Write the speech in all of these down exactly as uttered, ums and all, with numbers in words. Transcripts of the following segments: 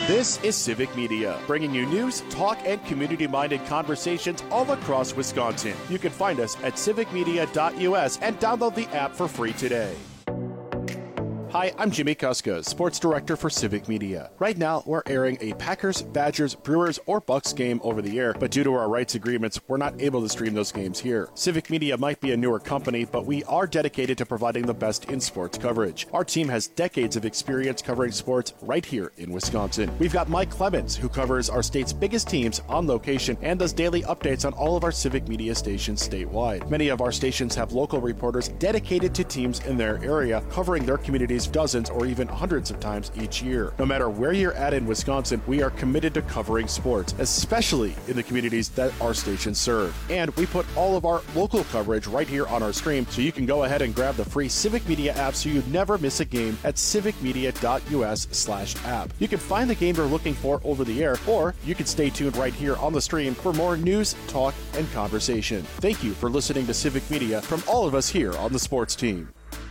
This is Civic Media, bringing you news, talk, and community-minded conversations all across Wisconsin. You can find us at civic media dot U S and download the app for free today. Hi, I'm Jimmy Kuska, Sports Director for Civic Media. Right now, we're airing a Packers, Badgers, Brewers, or Bucks game over the air, but due to our rights agreements, we're not able to stream those games here. Civic Media might be a newer company, but we are dedicated to providing the best in sports coverage. Our team has decades of experience covering sports right here in Wisconsin. We've got Mike Clemens, who covers our state's biggest teams on location and does daily updates on all of our Civic Media stations statewide. Many of our stations have local reporters dedicated to teams in their area, covering their communities dozens or even hundreds of times each year. No matter where you're at in Wisconsin, we are committed to covering sports, especially in the communities that our stations serve. And we put all of our local coverage right here on our stream, so you can go ahead and grab the free Civic Media app so you never miss a game at civic media dot U S slash app. You can find the game you're looking for over the air, or you can stay tuned right here on the stream for more news, talk, and conversation. Thank you for listening to Civic Media from all of us here on the sports team.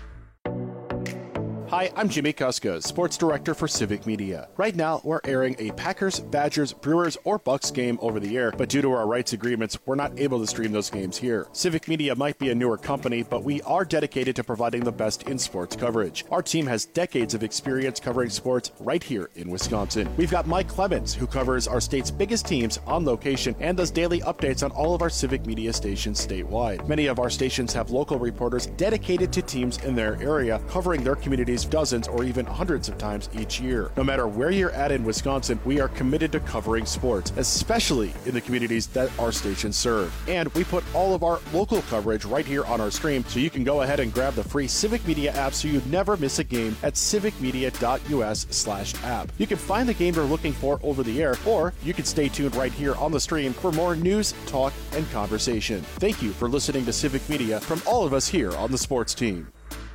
Hi, I'm Jimmy Kuska, Sports Director for Civic Media. Right now, we're airing a Packers, Badgers, Brewers, or Bucks game over the air, but due to our rights agreements, we're not able to stream those games here. Civic Media might be a newer company, but we are dedicated to providing the best in sports coverage. Our team has decades of experience covering sports right here in Wisconsin. We've got Mike Clemens, who covers our state's biggest teams on location and does daily updates on all of our Civic Media stations statewide. Many of our stations have local reporters dedicated to teams in their area, covering their communities dozens or even hundreds of times each year. No matter where you're at in Wisconsin, we are committed to covering sports, especially in the communities that our stations serve. And we put all of our local coverage right here on our stream, so you can go ahead and grab the free Civic Media app so you never miss a game at civic media dot U S slash app. You can find the game you're looking for over the air, or you can stay tuned right here on the stream for more news, talk, and conversation. Thank you for listening to Civic Media from all of us here on the sports team.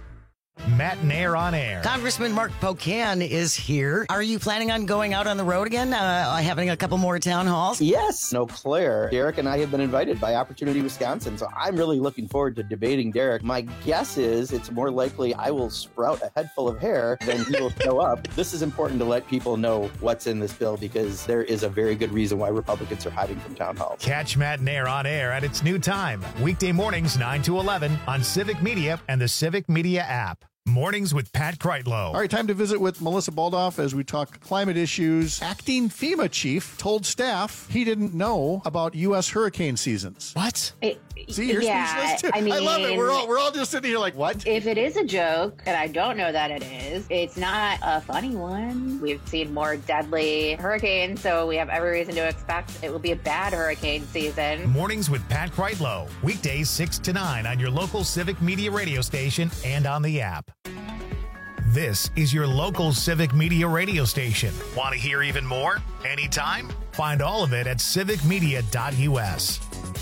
Matt Nair on air. Congressman Mark Pocan is here. Are you planning on going out on the road again, uh, having a couple more town halls? Yes. No, Claire. Derek and I have been invited by Opportunity Wisconsin, so I'm really looking forward to debating Derek. My guess is it's more likely I will sprout a head full of hair than he will show up. This is important to let people know what's in this bill, because there is a very good reason why Republicans are hiding from town halls. Catch Matt Nair on air at its new time, weekday mornings nine to eleven on Civic Media and the Civic Media app. Mornings with Pat Kreitlow. All right, time to visit with Melissa Baldoff as we talk climate issues. Acting FEMA chief told staff he didn't know about U S hurricane seasons. What? It, See, you're yeah, speechless too. I mean, I love it. We're all we're all just sitting here like, what? If it is a joke, and I don't know that it is, it's not a funny one. We've seen more deadly hurricanes, so we have every reason to expect it will be a bad hurricane season. Mornings with Pat Kreitlow. Weekdays six to nine on your local Civic Media radio station and on the app. This is your local Civic Media radio station. Want to hear even more? Anytime? Find all of it at civic media dot U S.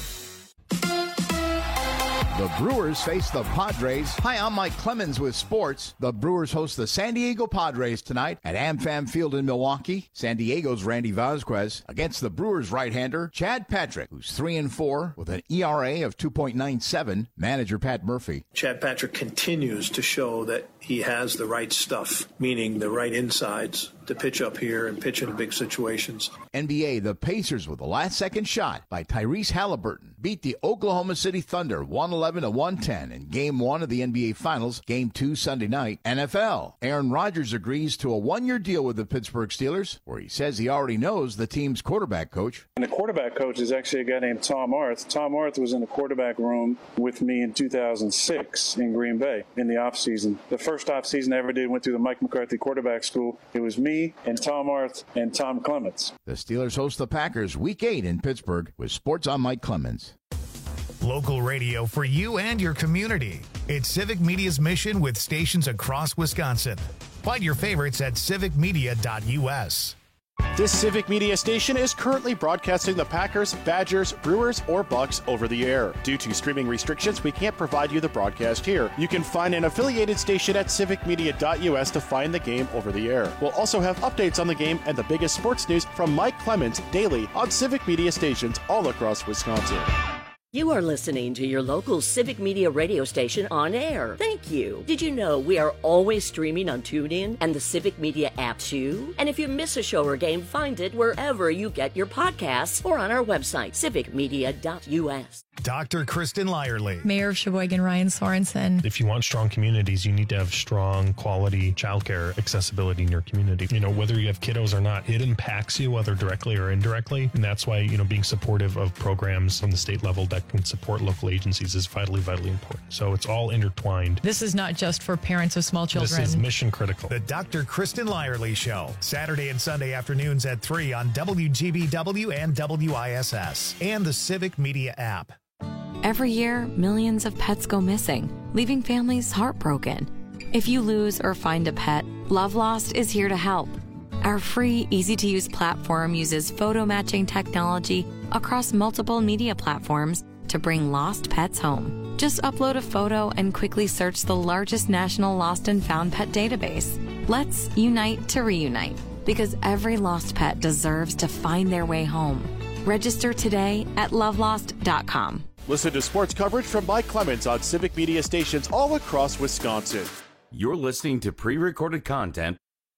The Brewers face the Padres. Hi, I'm Mike Clemens with sports. The Brewers host the San Diego Padres tonight at AmFam Field in Milwaukee. San Diego's Randy Vasquez against the Brewers right-hander Chad Patrick, who's three and four with an E R A of two point nine seven. Manager Pat Murphy. Chad Patrick continues to show that he has the right stuff, meaning the right insides to pitch up here and pitch in big situations. N B A, the Pacers with a last-second shot by Tyrese Halliburton beat the Oklahoma City Thunder one eleven to one ten in Game one of the N B A Finals, Game two Sunday night. N F L, Aaron Rodgers agrees to a one-year deal with the Pittsburgh Steelers, where he says he already knows the team's quarterback coach. And the quarterback coach is actually a guy named Tom Arth. Tom Arth was in the quarterback room with me in two thousand six in Green Bay in the offseason. The first offseason I ever did went through the Mike McCarthy quarterback school. It was me and Tom Arth and Tom Clements. The Steelers host the Packers Week eight in Pittsburgh with Sports on Mike Clemens. Local radio for you and your community. It's Civic Media's mission with stations across Wisconsin. Find your favorites at civic media dot U S. This Civic Media station is currently broadcasting the Packers, Badgers, Brewers, or Bucks over the air. Due to streaming restrictions, we can't provide you the broadcast here. You can find an affiliated station at civic media dot U S to find the game over the air. We'll also have updates on the game and the biggest sports news from Mike Clemens daily on Civic Media stations all across Wisconsin. You are listening to your local Civic Media radio station on air. Thank you. Did you know we are always streaming on TuneIn and the Civic Media app too? And if you miss a show or game, find it wherever you get your podcasts or on our website, civic media dot u s. Doctor Kristen Lyerly. Mayor of Sheboygan, Ryan Sorensen. If you want strong communities, you need to have strong quality childcare accessibility in your community. You know, whether you have kiddos or not, it impacts you, whether directly or indirectly. And that's why, you know, being supportive of programs on the state level that can support local agencies is vitally, vitally important. So it's all intertwined. This is not just for parents of small children. This is mission critical. The Doctor Kristen Lyerly Show, Saturday and Sunday afternoons at three on W G B W and W I S S and the Civic Media app. Every year, millions of pets go missing, leaving families heartbroken. If you lose or find a pet, Love Lost is here to help. Our free, easy-to-use platform uses photo matching technology across multiple media platforms to bring lost pets home. Just upload a photo and quickly search the largest national lost and found pet database. Let's unite to reunite, because every lost pet deserves to find their way home. Register today at love lost dot com. Listen to sports coverage from Mike Clemens on Civic Media stations all across Wisconsin. You're listening to pre-recorded content.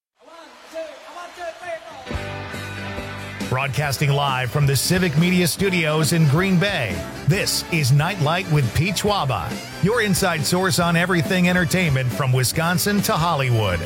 Broadcasting live from the Civic Media Studios in Green Bay, this is Nightlight with Pete Schwaba, your inside source on everything entertainment from Wisconsin to Hollywood.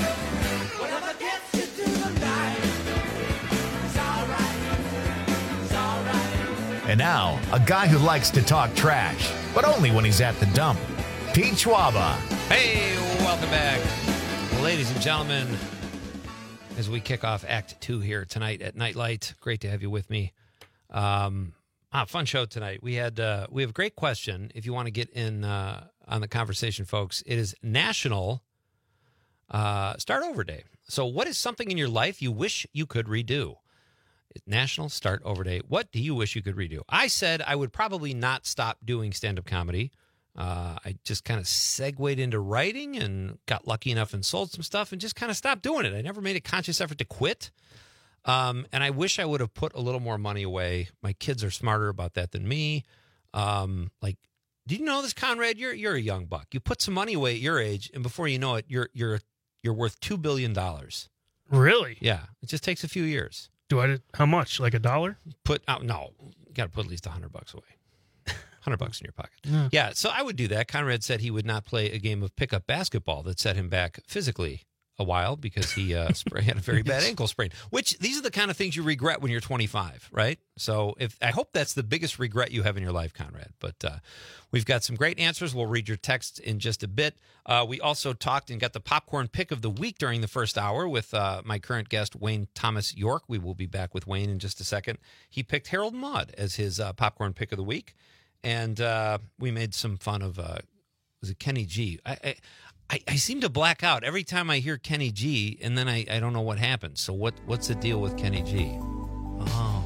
And now, a guy who likes to talk trash, but only when he's at the dump, Pete Schwaba. Hey, welcome back, ladies and gentlemen, as we kick off Act Two here tonight at Nightlight. Great to have you with me. Um, ah, fun show tonight. We had uh, we have a great question. If you want to get in uh, on the conversation, folks, it is National uh, Start Over Day. So, what is something in your life you wish you could redo? National Start Over Day. What do you wish you could redo? I said I would probably not stop doing stand-up comedy. Uh, I just kind of segued into writing and got lucky enough and sold some stuff and just kind of stopped doing it. I never made a conscious effort to quit. Um, and I wish I would have put a little more money away. My kids are smarter about that than me. Um, like, did you know this, Conrad? You're you're a young buck. You put some money away at your age, and before you know it, you're you're you're worth two billion dollars. Really? Yeah. It just takes a few years. Do I? How much? Like a dollar? Put out? No, you got to put at least a hundred bucks away. Hundred bucks in your pocket. Yeah. yeah. So I would do that. Conrad said he would not play a game of pickup basketball that set him back physically a while because he uh, had a very bad ankle sprain. Which these are the kind of things you regret when you're twenty-five, right? So if I hope that's the biggest regret you have in your life, Conrad. But uh, we've got some great answers. We'll read your texts in just a bit. Uh, we also talked and got the popcorn pick of the week during the first hour with uh, my current guest, Wayne Thomas York. We will be back with Wayne in just a second. He picked Harold Mudd as his uh, popcorn pick of the week. And uh, we made some fun of, uh, was it Kenny G? I, I I I seem to black out every time I hear Kenny G, and then I, I don't know what happens. So what what's the deal with Kenny G? Oh.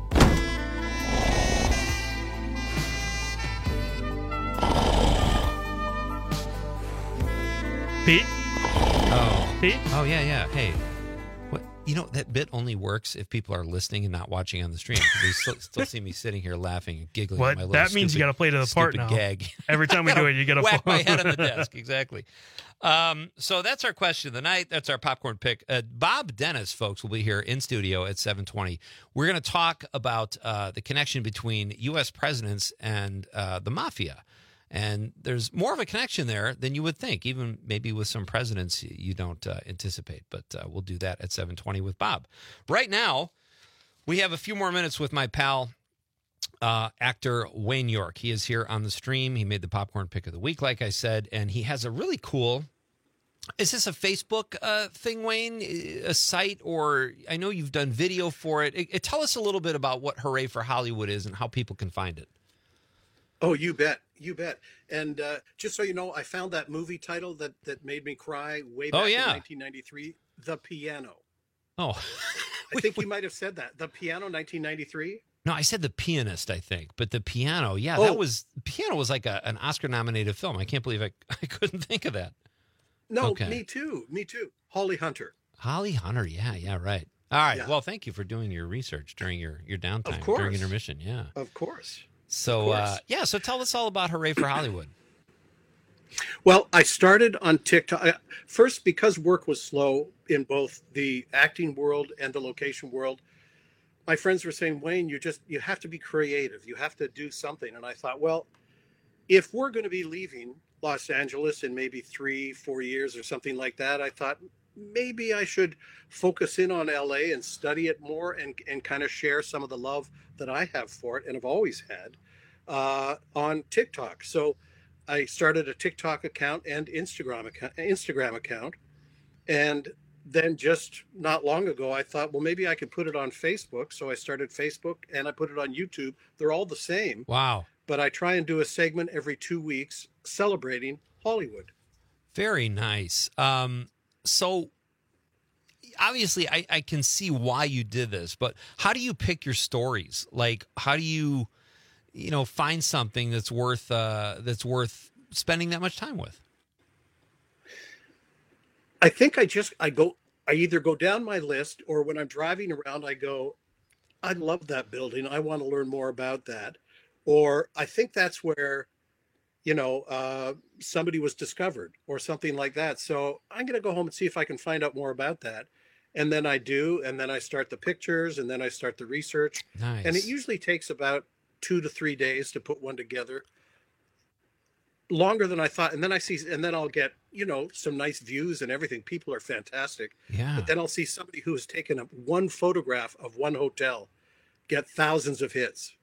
Pete? Oh. Pete? Oh, yeah, yeah. Hey. What? You know, that bit only works if people are listening and not watching on the stream. They still, still see me sitting here laughing and giggling. What? At my little That means stupid, you got to play to the part now. Gag. Every time we do it, you got to whack my head on the desk. Exactly. Um, so that's our question of the night. That's our popcorn pick. Uh, Bob Dennis, folks, will be here in studio at seven twenty. We're going to talk about uh, the connection between U S presidents and uh, the mafia. And there's more of a connection there than you would think, even maybe with some presidents you don't uh, anticipate. But uh, we'll do that at seven twenty with Bob. Right now, we have a few more minutes with my pal, uh, actor Wayne York. He is here on the stream. He made the popcorn pick of the week, like I said, and he has a really cool... Is this a Facebook uh, thing, Wayne? A site, or I know you've done video for it. It, it. Tell us a little bit about what Hooray for Hollywood is and how people can find it. Oh, you bet. You bet. And uh, just so you know, I found that movie title that, that made me cry way back oh, yeah. in nineteen ninety-three, The Piano. Oh. I think you might have said that. The Piano, nineteen ninety-three? No, I said The Pianist, I think. But The Piano, yeah, oh. that was, Piano was like a, an Oscar-nominated film. I can't believe I, I couldn't think of that. No, okay. me too. Me too. Holly Hunter. Holly Hunter, yeah, yeah, right. All right. Yeah. Well, thank you for doing your research during your, your downtime, of course. during intermission, yeah. Of course. So, uh, yeah, so tell us all about Hooray for Hollywood. Well, I started on TikTok I- first because work was slow in both the acting world and the location world. My friends were saying, Wayne, you just you have to be creative. You have to do something. And I thought, well, if we're going to be leaving Los Angeles in maybe three, four years or something like that, I thought maybe I should focus in on L A and study it more and, and kind of share some of the love that I have for it and have always had uh, on TikTok. So I started a TikTok account and Instagram account, Instagram account. And then just not long ago, I thought, well, maybe I could put it on Facebook. So I started Facebook and I put it on YouTube. They're all the same. Wow. But I try and do a segment every two weeks celebrating Hollywood. Very nice. Um, so obviously I, I can see why you did this, but how do you pick your stories? Like, how do you, you know, find something that's worth, uh, that's worth spending that much time with? I think I just, I go, I either go down my list or when I'm driving around, I go, I love that building. I want to learn more about that. Or I think that's where, you know, uh, somebody was discovered or something like that. So I'm going to go home and see if I can find out more about that. And then I do. And then I start the pictures and then I start the research. Nice. And it usually takes about two to three days to put one together. Longer than I thought. And then I see, and then I'll get, you know, some nice views and everything. People are fantastic. Yeah. But then I'll see somebody who has taken a, one photograph of one hotel get thousands of hits.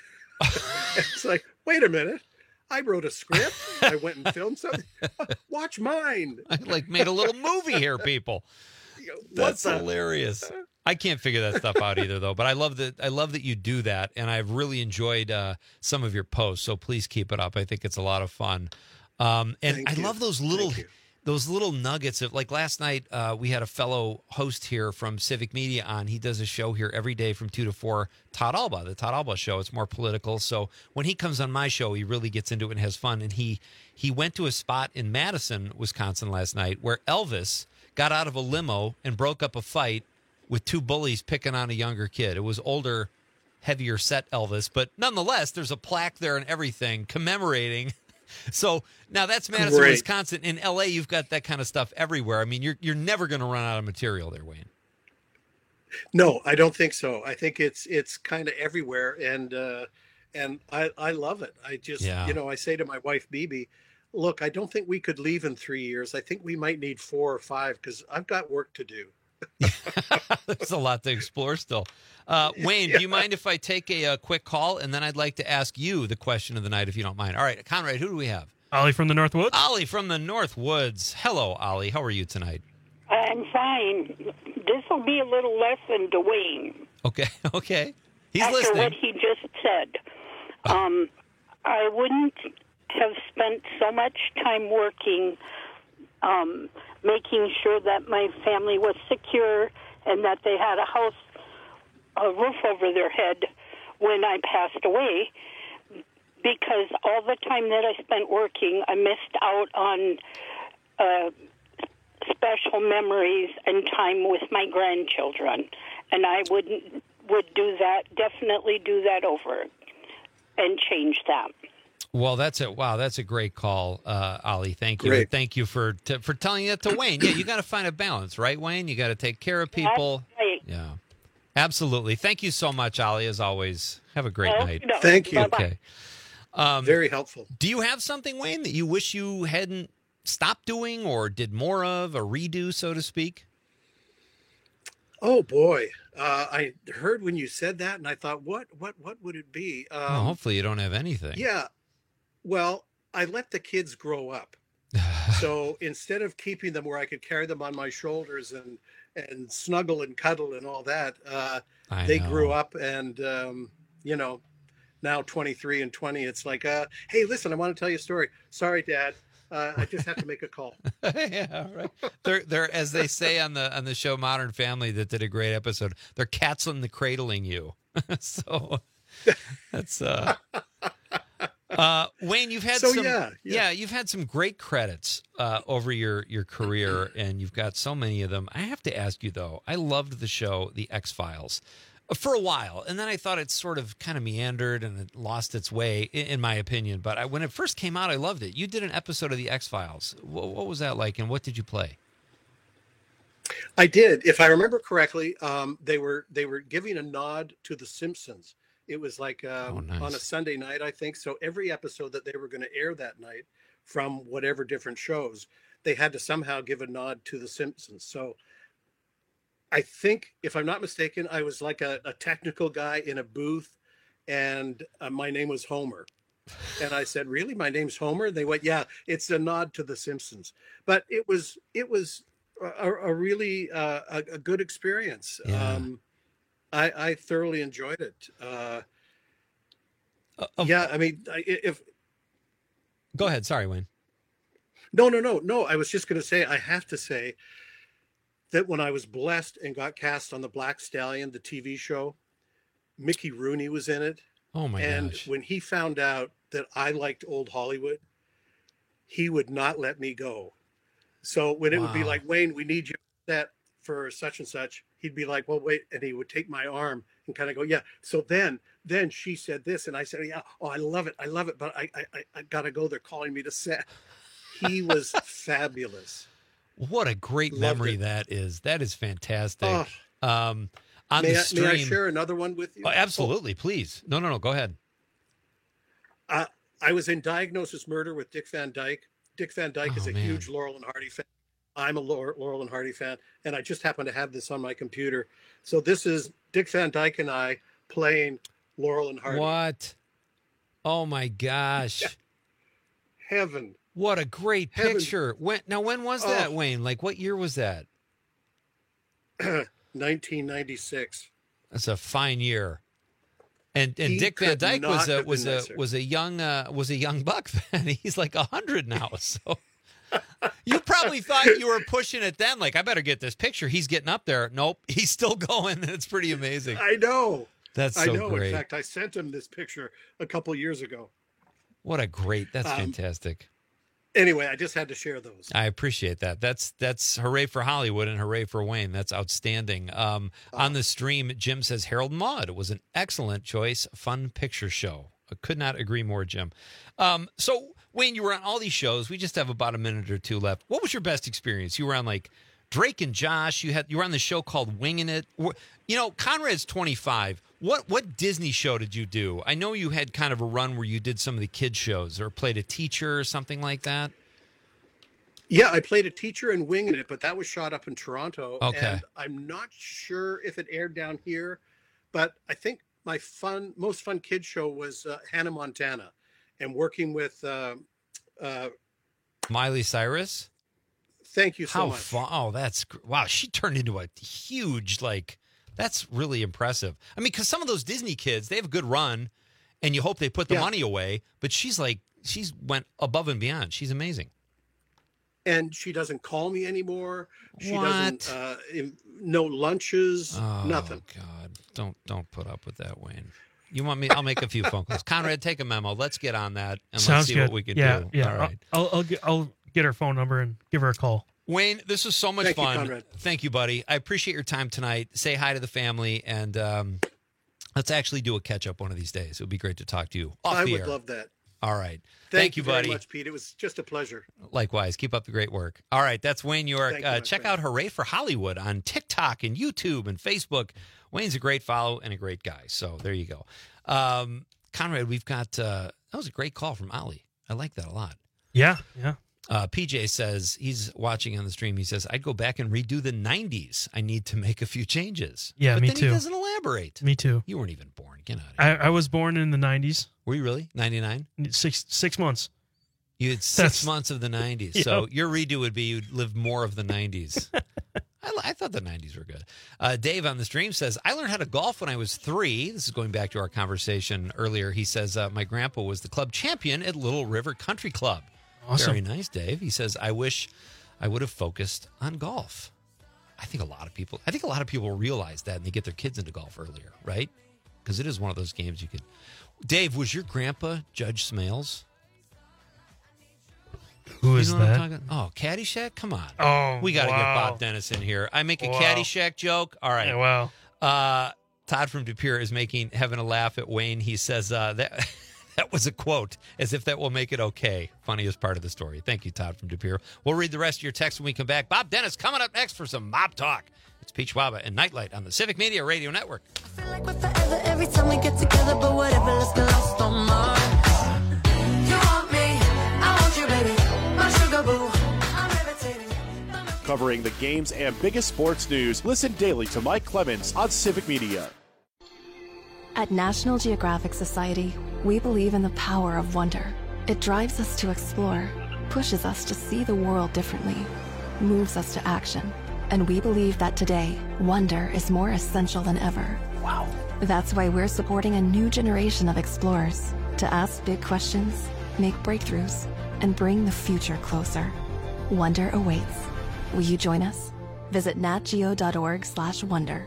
It's like, wait a minute. I wrote a script. I went and filmed something. Watch mine. I like made a little movie here, people. That's the- hilarious. I can't figure that stuff out either, though. But I love that. I love that you do that, and I've really enjoyed uh, some of your posts. So please keep it up. I think it's a lot of fun, um, and Thank I you. love those little, Thank you. those little nuggets of like last night. Uh, we had a fellow host here from Civic Media on. He does a show here every day from two to four. Todd Alba, the Todd Alba Show. It's more political. So when he comes on my show, he really gets into it and has fun. And he he went to a spot in Madison, Wisconsin last night where Elvis got out of a limo and broke up a fight with two bullies picking on a younger kid. It was older, heavier set Elvis, but nonetheless, there's a plaque there and everything commemorating. So now that's Madison, Great. Wisconsin. In L A, you've got that kind of stuff everywhere. I mean, you're you're never going to run out of material there, Wayne. No, I don't think so. I think it's it's kind of everywhere, and uh, and I I love it. I just Yeah. you know I say to my wife Bibi, look, I don't think we could leave in three years. I think we might need four or five because I've got work to do. There's a lot to explore still. Uh, Wayne, do you mind if I take a, a quick call? And then I'd like to ask you the question of the night, if you don't mind. All right, Conrad, who do we have? Ollie from the North Woods. Ollie from the North Woods. Hello, Ollie. How are you tonight? I'm fine. This will be a little lesson to Wayne. Okay, okay. He's After listening. what he just said. Um, I wouldn't have spent so much time working um, making sure that my family was secure and that they had a house, a roof over their head when I passed away, because all the time that I spent working, I missed out on uh, special memories and time with my grandchildren. And I wouldn't would do that, definitely do that over and change that. Well, that's it. Wow, that's a great call, uh, Ollie. Thank you. Great. And thank you for t- for telling that to Wayne. Yeah, you got to find a balance, right, Wayne? You got to take care of people. That's right. Yeah, absolutely. Thank you so much, Ollie. As always, have a great Oh, night. no. Thank you. Bye-bye. Okay. Um, Very helpful. do you have something, Wayne, that you wish you hadn't stopped doing or did more of, a redo, so to speak? Oh boy, uh, I heard when you said that, and I thought, what, what, what would it be? Um, well, hopefully you don't have anything. Yeah. Well, I let the kids grow up. So instead of keeping them where I could carry them on my shoulders and and snuggle and cuddle and all that, uh, I they know. grew up, and um, you know, now twenty-three and twenty, it's like, uh, hey, listen, I want to tell you a story. Sorry, Dad, uh, I just have to make a call. Yeah, right. They're they're as they say on the on the show Modern Family that did a great episode. They're cats in the cradling you. So that's uh Uh, Wayne, you've had So, some, yeah, yeah. you've had some great credits uh, over your, your career, and you've got so many of them. I have to ask you though, I loved the show, The X-Files. for a while, and then I thought it sort of kind of meandered and it lost its way, in, in my opinion. But I, when it first came out, I loved it. You did an episode of the X-Files. What, what was that like, and what did you play? I did. If I remember correctly, um, they were they were giving a nod to The Simpsons. It was like um, Oh, nice. on a Sunday night, I think. So every episode that they were going to air that night from whatever different shows, they had to somehow give a nod to The Simpsons. So I think, if I'm not mistaken, I was like a, a technical guy in a booth, and uh, my name was Homer. And I said, "Really, my name's Homer?" They went, "Yeah, it's a nod to The Simpsons." But it was it was a, a really uh, a, a good experience. Yeah. Um, I, I thoroughly enjoyed it. Uh, uh, yeah, I mean, I- if Go ahead. Sorry, Wayne. no, no, no, no. I was just going to say, I have to say that when I was blessed and got cast on the Black Stallion, the T V show, Mickey Rooney was in it. Oh my and gosh. when he found out that I liked old Hollywood, he would not let me go. So when it would be Wow. like, "Wayne, we need you set for such and such," he'd be like, "Well, wait," and he would take my arm and kind of go, "Yeah." So then, then she said this, and I said, "Yeah, oh, I love it, I love it," but I, I, I, I gotta go. They're calling me to set. He was fabulous. What a great Loved memory it. that is. That is fantastic. Oh. Um, on May the I, stream. may I share another one with you? Oh, absolutely, please. No, no, no. Go ahead. Uh, I was in Diagnosis Murder with Dick Van Dyke. Dick Van Dyke Oh, is a man. huge Laurel and Hardy fan. I'm a Laurel, Laurel and Hardy fan, and I just happen to have this on my computer. So this is Dick Van Dyke and I playing Laurel and Hardy. What? Oh my gosh. Heaven. What a great Heaven. picture. When now when was Oh. that, Wayne? Like what year was that? nineteen ninety-six. That's a fine year. And and He Dick Van could Dyke not was a have was been a nicer. was a young uh, was a young buck then. He's like a hundred now. So you probably thought you were pushing it then. Like I better get this picture. He's getting up there. Nope, he's still going. It's pretty amazing. I know. That's I so know. great. In fact, I sent him this picture a couple years ago. What a great. That's Um, fantastic. Anyway, I just had to share those. I appreciate that. That's that's hooray for Hollywood and hooray for Wayne. That's outstanding. Um, on the stream, Jim says Harold Mudd was an excellent choice. Fun picture show. I could not agree more, Jim. Um, so Wayne, you were on all these shows. We just have about a minute or two left. What was your best experience? You were on like Drake and Josh. You had you were on the show called Winging It. Wh- You know, Conrad's twenty-five. What what Disney show did you do? I know you had kind of a run where you did some of the kids shows or played a teacher or something like that. Yeah, I played a teacher in Winging It, but that was shot up in Toronto. Okay. And I'm not sure if it aired down here, but I think my fun, most fun kid show was uh, Hannah Montana, and working with. Uh, uh, Miley Cyrus. thank you so How much. fun! Oh, that's gr- wow. She turned into a huge like. That's really impressive. I mean, because some of those Disney kids, they have a good run, and you hope they put the Yeah. money away. But she's like, she's went above and beyond. She's amazing. And she doesn't call me anymore. She What? doesn't. Uh, im- no lunches. Oh, nothing. God, don't don't put up with that, Wayne. You want me? I'll make a few phone calls. Conrad, take a memo. Let's get on that and Sounds let's see good. what we can yeah, do. Yeah, All right. I'll, I'll, I'll, get, I'll get her phone number and give her a call. Wayne, this was so much Thank you, fun. Conrad. Thank you, buddy. I appreciate your time tonight. Say hi to the family, and um, let's actually do a catch up one of these days. It would be great to talk to you off I the would air. love that. All right. Thank, Thank you, very buddy. much, Pete. It was just a pleasure. Likewise. Keep up the great work. All right. That's Wayne York. Thank you, Uh, my check friend. out Hooray for Hollywood on TikTok and YouTube and Facebook. Wayne's a great follow and a great guy. So there you go. Um, Conrad, we've got, uh, that was a great call from Ali. I like that a lot. Yeah, yeah. Uh, P J says, he's watching on the stream. He says, I'd go back and redo the nineties. I need to make a few changes. Yeah, but me then too. he doesn't elaborate. Me too. You weren't even born. Get out of here. I, I was born in the nineties. Were you really? ninety-nine? Six six months. You had six That's- months of the nineties. Yep. So your redo would be you'd live more of the nineties. I, li- I thought the nineties were good. Uh, Dave on the stream says, I learned how to golf when I was three. This is going back to our conversation earlier. He says, uh, my grandpa was the club champion at Little River Country Club. Awesome. Very nice, Dave. He says, I wish I would have focused on golf. I think a lot of people, I think a lot of people realize that and they get their kids into golf earlier, right? Because it is one of those games you could. Dave, was your grandpa Judge Smales? Who You is know what I'm that? talking- Oh, Caddyshack? Come on. Oh, We got to get wow. Bob Dennis in here. I make a Wow. Caddyshack joke. All right. Yeah, wow. Uh, Todd from De Pere is making having a laugh at Wayne. He says uh, that that was a quote, as if that will make it okay. Funniest part of the story. Thank you, Todd from De Pere. We'll read the rest of your text when we come back. Bob Dennis coming up next for some mob talk. It's Pete Schwaba and Nightlight on the Civic Media Radio Network. I feel like we're forever every time we get together, but whatever, let's get lost on Mars. You want me, I want you, baby, my sugar boo. I'm levitating. Covering the games and biggest sports news, listen daily to Mike Clemens on Civic Media. At National Geographic Society, we believe in the power of wonder. It drives us to explore, pushes us to see the world differently, moves us to action. And we believe that today, wonder is more essential than ever. Wow. That's why we're supporting a new generation of explorers to ask big questions, make breakthroughs, and bring the future closer. Wonder awaits. Will you join us? Visit natgeo.org slash wonder.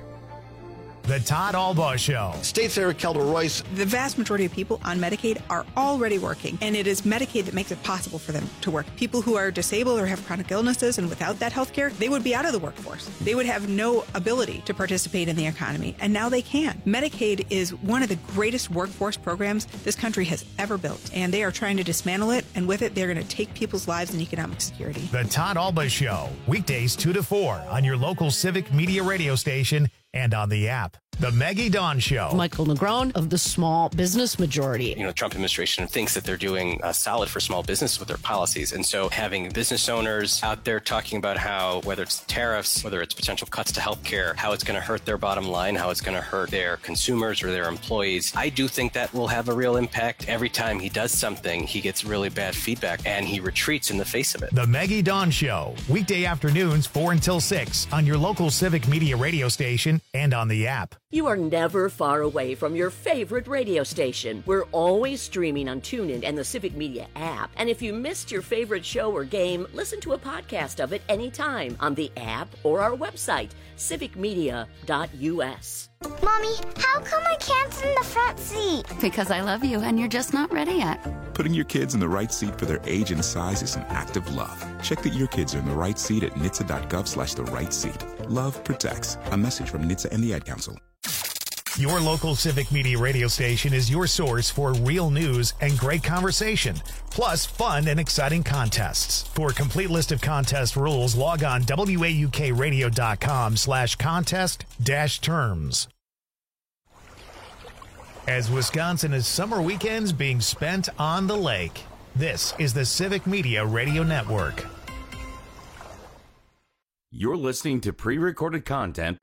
The Todd Albaugh Show. State Senator Kelda Royce. The vast majority of people on Medicaid are already working, and it is Medicaid that makes it possible for them to work. People who are disabled or have chronic illnesses, and without that health care, they would be out of the workforce. They would have no ability to participate in the economy, and now they can. Medicaid is one of the greatest workforce programs this country has ever built, and they are trying to dismantle it, and with it, they're going to take people's lives and economic security. The Todd Albaugh Show, weekdays two to four on your local Civic Media radio station and on the app. The Maggie Dawn Show. Michael Negron of the Small Business Majority. You know, Trump administration thinks that they're doing uh, solid for small business with their policies. And so having business owners out there talking about how, whether it's tariffs, whether it's potential cuts to healthcare, how it's going to hurt their bottom line, how it's going to hurt their consumers or their employees, I do think that will have a real impact. Every time he does something, he gets really bad feedback and he retreats in the face of it. The Maggie Dawn Show, weekday afternoons four until six on your local Civic Media radio station and on the app. You are never far away from your favorite radio station. We're always streaming on TuneIn and the Civic Media app. And if you missed your favorite show or game, listen to a podcast of it anytime on the app or our website, civic media dot u s. Mommy, how come I can't sit in the front seat? Because I love you and you're just not ready yet. Putting your kids in the right seat for their age and size is an act of love. Check that your kids are in the right seat at N H T S A dot gov slash the right seat. Love protects. A message from N H T S A and the Ad Council. Your local Civic Media radio station is your source for real news and great conversation, plus fun and exciting contests. For a complete list of contest rules, log on W A U K radio dot com slash contest dash terms. As Wisconsin is summer weekends being spent on the lake, this is the Civic Media Radio Network. You're listening to pre-recorded content.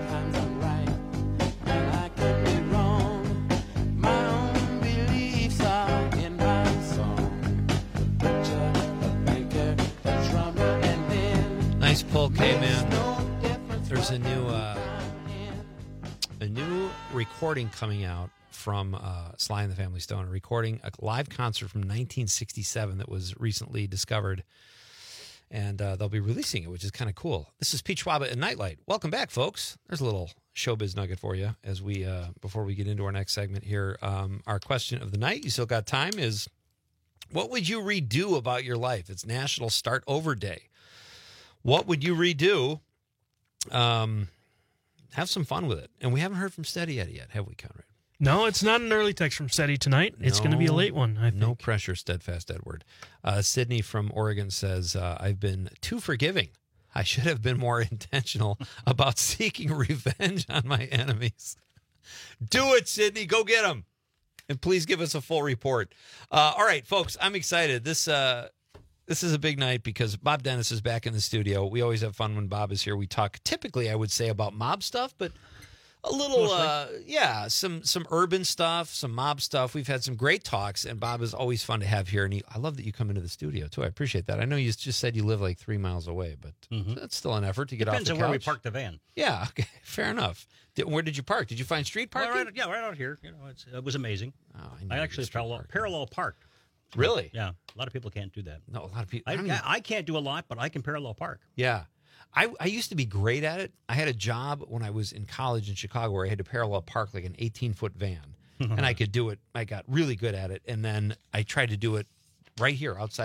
Nice pull, K-Man. There's a new uh, a new recording coming out from uh, Sly and the Family Stone, a recording, a live concert from nineteen sixty-seven that was recently discovered, and uh, they'll be releasing it, which is kind of cool. This is Pete Schwaba and Nightlight. Welcome back, folks. There's a little showbiz nugget for you as we uh, before we get into our next segment here. Um, our question of the night, you still got time, is what would you redo about your life? It's National Start Over Day. What would you redo? Um, have some fun with it. And we haven't heard from Steady Eddie yet, have we, Conrad? No, it's not an early text from Steady tonight. It's No, going to be a late one, I think. No pressure, Steadfast Edward. Uh, Sydney from Oregon says, uh, I've been too forgiving. I should have been more intentional about seeking revenge on my enemies. Do it, Sydney. Go get them. And please give us a full report. Uh, all right, folks, I'm excited. This uh, this is a big night because Bob Dennis is back in the studio. We always have fun when Bob is here. We talk typically, I would say, about mob stuff, but a little, uh, yeah, some some urban stuff, some mob stuff. We've had some great talks, and Bob is always fun to have here. And he, I love that you come into the studio, too. I appreciate that. I know you just said you live like three miles away, but Mhm. that's still an effort to get Depends off on the couch. where we park the van. Yeah, okay, fair enough. Did, where did you park? Did you find street Well, parking? right, yeah, right out here. You know, it's, it was amazing. Oh, I, actually parallel, parallel parked. Really? Yeah. A lot of people can't do that. No, a lot of people. I, I don't I, even- I can't do a lot, but I can parallel park. Yeah. I, I used to be great at it. I had a job when I was in college in Chicago where I had to parallel park like an eighteen-foot van. And I could do it. I got really good at it. And then I tried to do it right here outside the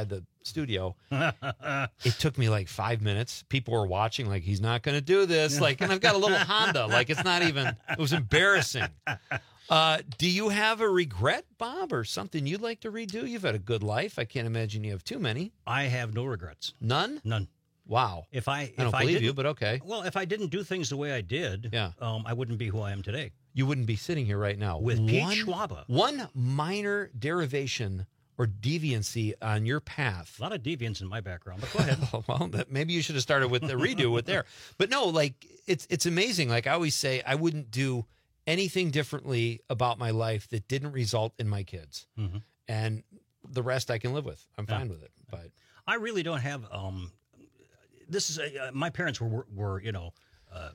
studio. It took me like five minutes. People were watching, like, he's not going to do this. Like, and I've got a little Honda. Like, it's not even, it was embarrassing. Uh, do you have a regret, Bob, or something you'd like to redo? You've had a good life. I can't imagine you have too many. I have no regrets. None? None. Wow. If I, if I don't I believe didn't- you, but okay. Well, if I didn't do things the way I did, Yeah. um, I wouldn't be who I am today. You wouldn't be sitting here right now. With Pete One- Schwaba. One minor derivation or deviancy on your path. A lot of deviance in my background, but go ahead. Well, that, maybe you should have started with the redo with there. But no, like, it's it's amazing. Like I always say, I wouldn't do anything differently about my life that didn't result in my kids. Mhm. And the rest I can live with. I'm Yeah. fine with it. But I really don't have. Um, this is a, uh, my parents were were, were you know, uh,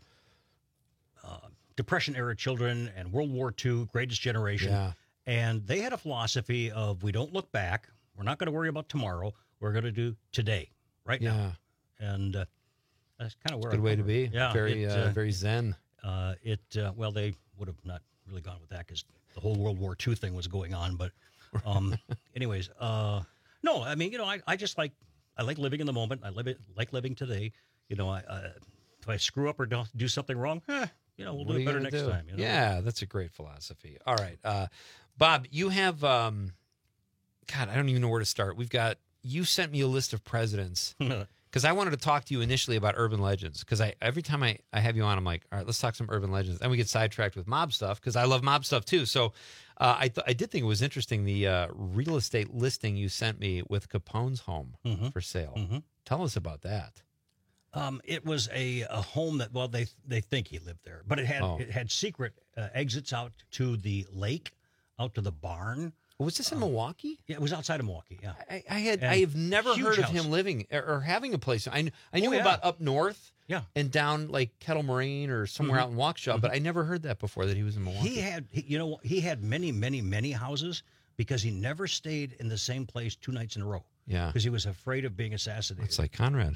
uh, Depression era children and World War Two, greatest generation, Yeah. and they had a philosophy of we don't look back. We're not going to worry about tomorrow. We're going to do today, right now, and uh, that's kind of where good I way to come be. from. Yeah, Very it, uh, very zen. Uh, it uh, well, they would have not really gone with that because the whole World War Two thing was going on. But, um, anyways, uh, no, I mean, you know, I, I just like I like living in the moment. I live it like living today. You know, I uh, if I screw up or don't do something wrong, eh, you know, we'll What do are it you better gonna next do? time. You know? Yeah, that's a great philosophy. All right, uh, Bob, you have. Um, God, I don't even know where to start. We've got. You sent me a list of presidents. Because I wanted to talk to you initially about urban legends. Because I every time I, I have you on, I'm like, all right, let's talk some urban legends. And we get sidetracked with mob stuff because I love mob stuff too. So uh, I th- I did think it was interesting the uh, real estate listing you sent me with Capone's home Mhm. for sale. Mhm. Tell us about that. Um, it was a, a home that well they they think he lived there, but it had Oh. it had secret uh, exits out to the lake, out to the barn. Was this in Milwaukee? Yeah, it was outside of Milwaukee. Yeah, I, I had And I have never huge heard of house. him living or, or having a place. I kn- I knew Oh, yeah. about up north, Yeah. and down like Kettle Moraine or somewhere Mhm. out in Waukesha, but I never heard that before that he was in Milwaukee. He had, he, you know, he had many, many, many houses because he never stayed in the same place two nights in a row. Yeah. because he was afraid of being assassinated. It's like Conrad.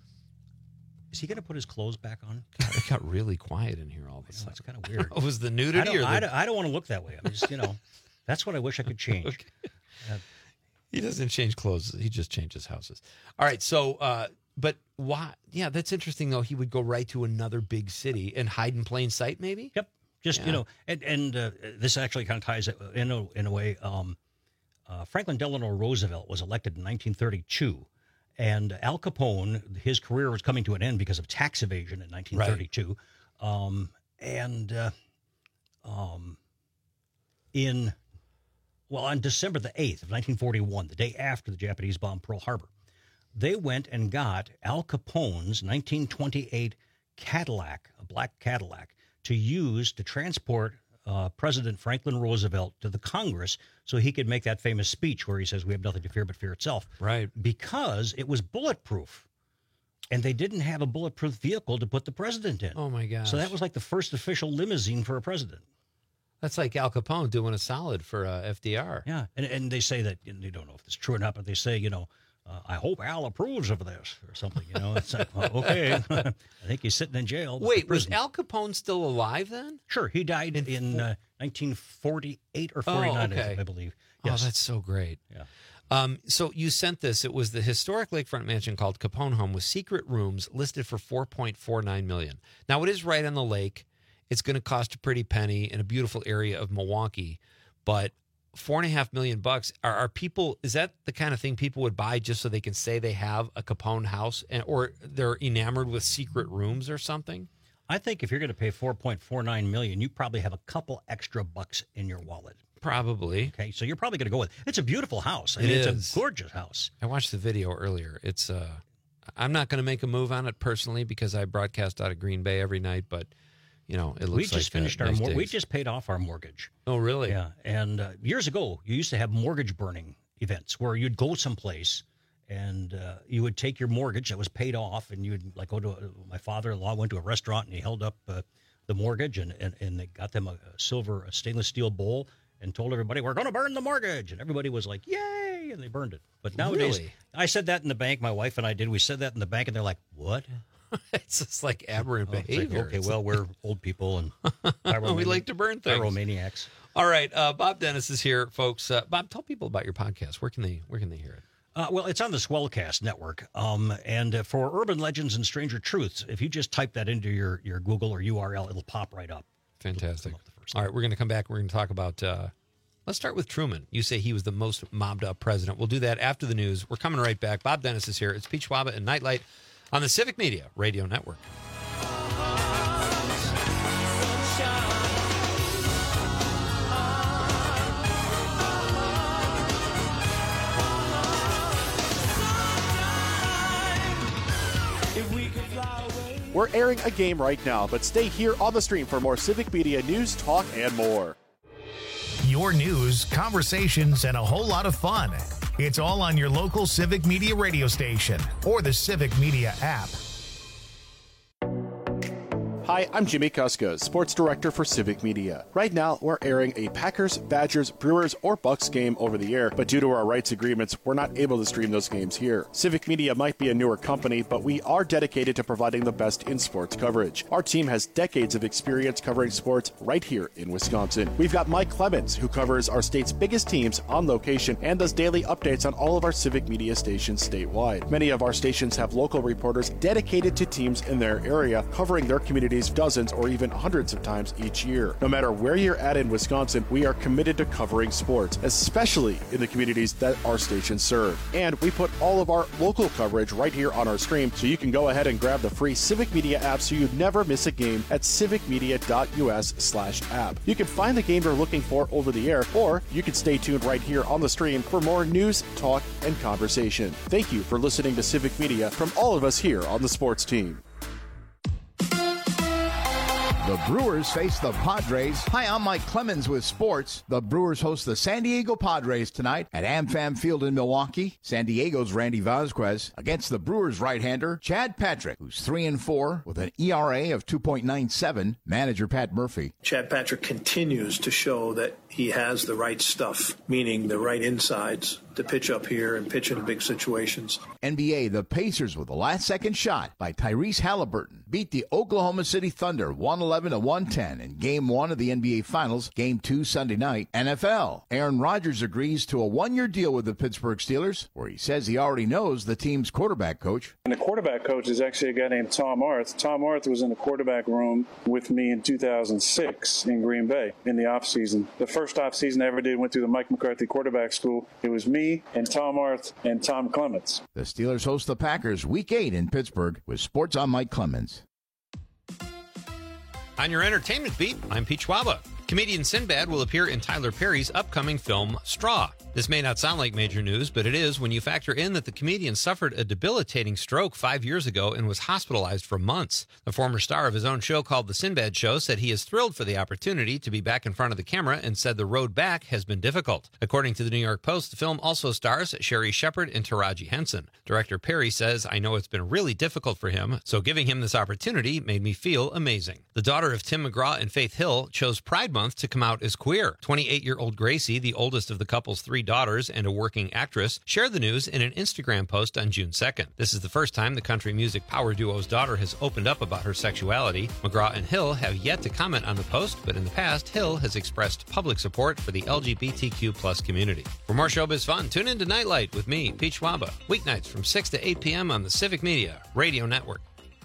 Is he going to put his clothes back on? God, it got really quiet in here all of a sudden. It's kind of weird. Was the I nudity don't, or the... I don't, I don't want to look that way. I'm just, you know, that's what I wish I could change. Uh, He doesn't change clothes. He just changes houses. All right. So, uh, but why? Yeah, that's interesting, though. He would go right to another big city and hide in plain sight, maybe? Yep. Just, Yeah. you know, and, and uh, this actually kind of ties it in a, in a way. Um, uh, Franklin Delano Roosevelt was elected in nineteen thirty-two, and Al Capone, his career was coming to an end because of tax evasion in nineteen thirty-two. Um, and uh, um, in, well, on December the eighth of nineteen forty-one, the day after the Japanese bombed Pearl Harbor, they went and got Al Capone's nineteen twenty-eight Cadillac, a black Cadillac, to use to transport uh, President Franklin Roosevelt to the Congress so he could make that famous speech where he says, "We have nothing to fear but fear itself." Right. Because it was bulletproof. And they didn't have a bulletproof vehicle to put the president in. Oh, my gosh. So that was like the first official limousine for a president. That's like Al Capone doing a solid for uh, F D R. Yeah. And, and they say that, and they don't know if it's true or not, but they say, you know, uh, I hope Al approves of this or something. You know, it's like, well, okay. I think he's sitting in jail. Wait, was prison. Al Capone still alive then? Sure. He died in, in uh, nineteen forty-eight or forty-nine, Oh, okay. I believe. Oh, Yes. that's so great. Yeah. Um, so you sent this. It was the historic lakefront mansion called Capone Home with secret rooms listed for four point four nine million dollars. Now, it is right on the lake. It's going to cost a pretty penny in a beautiful area of Milwaukee, but four and a half million bucks. Are, are people? Is that the kind of thing people would buy just so they can say they have a Capone house, and or they're enamored with secret rooms or something? I think if you're going to pay four point four nine million dollars, you probably have a couple extra bucks in your wallet. Probably. Okay, so you're probably going to go with It's a beautiful house. I It mean, is. It's a gorgeous house. I watched the video earlier. It's uh, I'm not going to make a move on it personally because I broadcast out of Green Bay every night, but you know, it looks We like just finished uh, our nice mor- we digs. just paid off our mortgage. Oh, really? Yeah, and uh, years ago, you used to have mortgage burning events where you'd go someplace and uh, you would take your mortgage that was paid off, and you'd like go to a, my father-in-law went to a restaurant and he held up uh, the mortgage and, and and they got them a, a silver a stainless steel bowl and told everybody, "We're going to burn the mortgage," and everybody was like, "Yay!" and they burned it. But nowadays, Really? I said that in the bank. My wife and I did. We said that in the bank, and they're like, "What?" It's just like aberrant Oh, it's like, behavior. okay, It's well, we're old people and we like to burn things. Pyromaniacs. All right, uh, Bob Dennis is here, folks. Uh, Bob, tell people about your podcast. Where can they Where can they hear it? Uh, well, it's on the Swellcast network. Um, and uh, for Urban Legends and Stranger Truths, if you just type that into your, your Google or U R L, it'll pop right up. Fantastic. All right, we're going to come back. We're going to talk about, uh, let's start with Truman. You say he was the most mobbed up president. We'll do that after the news. We're coming right back. Bob Dennis is here. It's Pete Schwaba and Nightlight on the Civic Media Radio Network. We're airing a game right now, but stay here on the stream for more Civic Media news, talk, and more. Your news, conversations, and a whole lot of fun. It's all on your local Civic Media radio station or the Civic Media app. Hi, I'm Jimmy Kuska, Sports Director for Civic Media. Right now, we're airing a Packers, Badgers, Brewers, or Bucks game over the air, but due to our rights agreements, we're not able to stream those games here. Civic Media might be a newer company, but we are dedicated to providing the best in sports coverage. Our team has decades of experience covering sports right here in Wisconsin. We've got Mike Clemens, who covers our state's biggest teams on location and does daily updates on all of our Civic Media stations statewide. Many of our stations have local reporters dedicated to teams in their area, covering their communities dozens or even hundreds of times each year. No matter where you're at in Wisconsin, we are committed to covering sports, especially in the communities that our stations serve. And we put all of our local coverage right here on our stream, so you can go ahead and grab the free Civic Media app so you never miss a game at civicmedia.us slash app. You can find the game you're looking for over the air, or you can stay tuned right here on the stream for more news, talk, and conversation. Thank you for listening to Civic Media from all of us here on the sports team. The Brewers face the Padres. Hi, I'm Mike Clemens with sports. The Brewers host the San Diego Padres tonight at AmFam Field in Milwaukee. San Diego's Randy Vasquez against the Brewers right-hander Chad Patrick, who's three and four with an E R A of two point nine seven. Manager Pat Murphy. Chad Patrick continues to show that he has the right stuff, meaning the right insides to pitch up here and pitch in big situations. N B A, the Pacers with a last-second shot by Tyrese Halliburton beat the Oklahoma City Thunder one eleven to one ten in Game one of the N B A Finals, Game two Sunday night. N F L, Aaron Rodgers agrees to a one-year deal with the Pittsburgh Steelers, where he says he already knows the team's quarterback coach. And the quarterback coach is actually a guy named Tom Arth. Tom Arth was in the quarterback room with me in two thousand six in Green Bay in the offseason. The first offseason I ever did went through the Mike McCarthy quarterback school. It was me and Tom Arth and Tom Clements. The Steelers host the Packers Week eight in Pittsburgh with Sports on Mike Clemens. On your entertainment beat, I'm Pete Schwaba. Comedian Sinbad will appear in Tyler Perry's upcoming film, Straw. This may not sound like major news, but it is when you factor in that the comedian suffered a debilitating stroke five years ago and was hospitalized for months. The former star of his own show called The Sinbad Show said he is thrilled for the opportunity to be back in front of the camera and said the road back has been difficult. According to the New York Post, the film also stars Sherry Shepard and Taraji Henson. Director Perry says, "I know it's been really difficult for him, so giving him this opportunity made me feel amazing." The daughter of Tim McGraw and Faith Hill chose Pride Month to come out as queer. twenty-eight-year-old Gracie, the oldest of the couple's three daughters and a working actress, shared the news in an Instagram post on June second. This is the first time the country music power duo's daughter has opened up about her sexuality. McGraw and Hill have yet to comment on the post, but in the past, Hill has expressed public support for the L G B T Q plus community. For more showbiz fun, tune in to Nightlight with me, Pete Schwaba, weeknights from six to eight p.m. on the Civic Media Radio Network.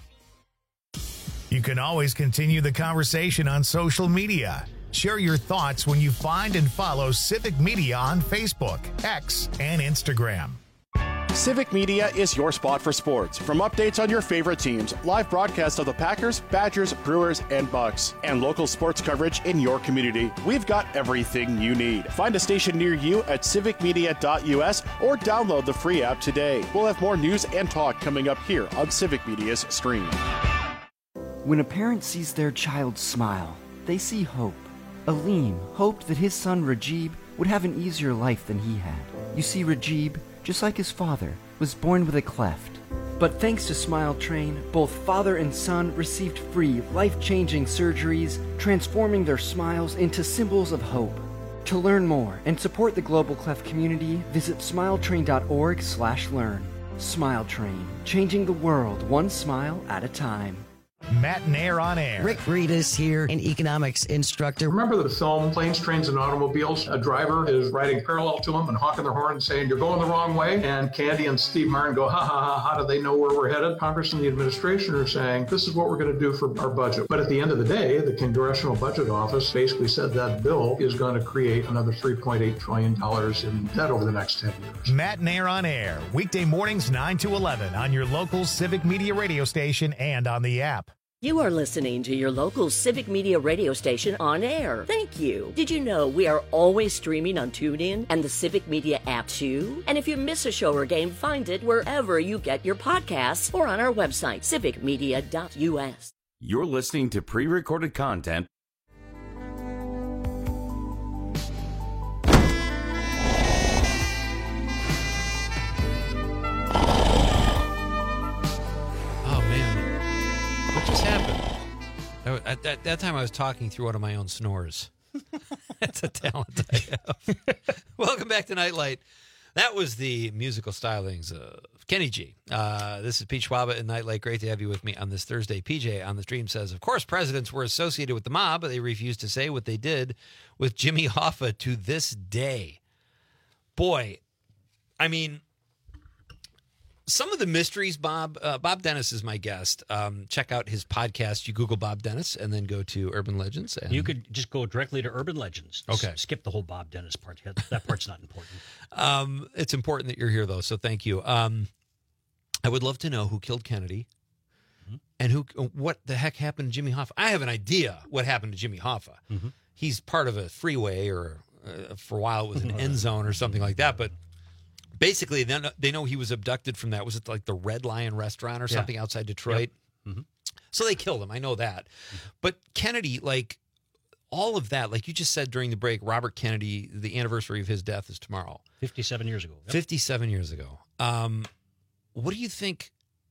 You can always continue the conversation on social media. Share your thoughts when you find and follow Civic Media on Facebook, X, and Instagram. Civic Media is your spot for sports. From updates on your favorite teams, live broadcasts of the Packers, Badgers, Brewers, and Bucks, and local sports coverage in your community, we've got everything you need. Find a station near you at civic media dot u s or download the free app today. We'll have more news and talk coming up here on Civic Media's stream. When a parent sees their child smile, they see hope. Aleem hoped that his son Rajib would have an easier life than he had. You see, Rajib, just like his father, was born with a cleft. But thanks to Smile Train, both father and son received free, life-changing surgeries, transforming their smiles into symbols of hope. To learn more and support the global cleft community, visit smiletrain dot org slash learn. Smile Train, changing the world one smile at a time. Matt Nair on Air. Rick Reedus here, an economics instructor. Remember the film Planes, Trains, and Automobiles? A driver is riding parallel to him and honking their horn and saying, "You're going the wrong way." And Candy and Steve Martin go, ha, ha, ha, how do they know where we're headed? Congress and the administration are saying, this is what we're going to do for our budget. But at the end of the day, the Congressional Budget Office basically said that bill is going to create another three point eight trillion dollars in debt over the next ten years. Matt Nair on Air, weekday mornings nine to eleven on your local Civic Media radio station and on the app. You are listening to your local Civic Media radio station on air. Thank you. Did you know we are always streaming on TuneIn and the Civic Media app too? And if you miss a show or game, find it wherever you get your podcasts or on our website, civic media dot u s. You're listening to pre-recorded content. At that, that time, I was talking through one of my own snores. That's a talent I have. Welcome back to Nightlight. That was the musical stylings of Kenny G. Uh, this is Pete Schwaba in Nightlight. Great to have you with me on this Thursday. P J on the stream says, of course, presidents were associated with the mob, but they refused to say what they did with Jimmy Hoffa to this day. Boy, I mean... Some of the mysteries, Bob, uh, Bob Dennis is my guest. Um, check out his podcast. You Google Bob Dennis and then go to Urban Legends. And... You could just go directly to Urban Legends. Okay. S- skip the whole Bob Dennis part. That part's not important. um, it's important that you're here, though, so thank you. Um, I would love to know who killed Kennedy mm-hmm. and who, what the heck happened to Jimmy Hoffa. I have an idea what happened to Jimmy Hoffa. Mm-hmm. He's part of a freeway, or uh, for a while it was an end zone or something like that, but... Basically, they know, they know he was abducted from that. Was it like the Red Lion restaurant or something yeah. outside Detroit? Yep. Mm-hmm. So they killed him. I know that. Mm-hmm. But Kennedy, like all of that, like you just said during the break, Robert Kennedy, the anniversary of his death is tomorrow. fifty-seven years ago. Yep. fifty-seven years ago. Um, what do you think?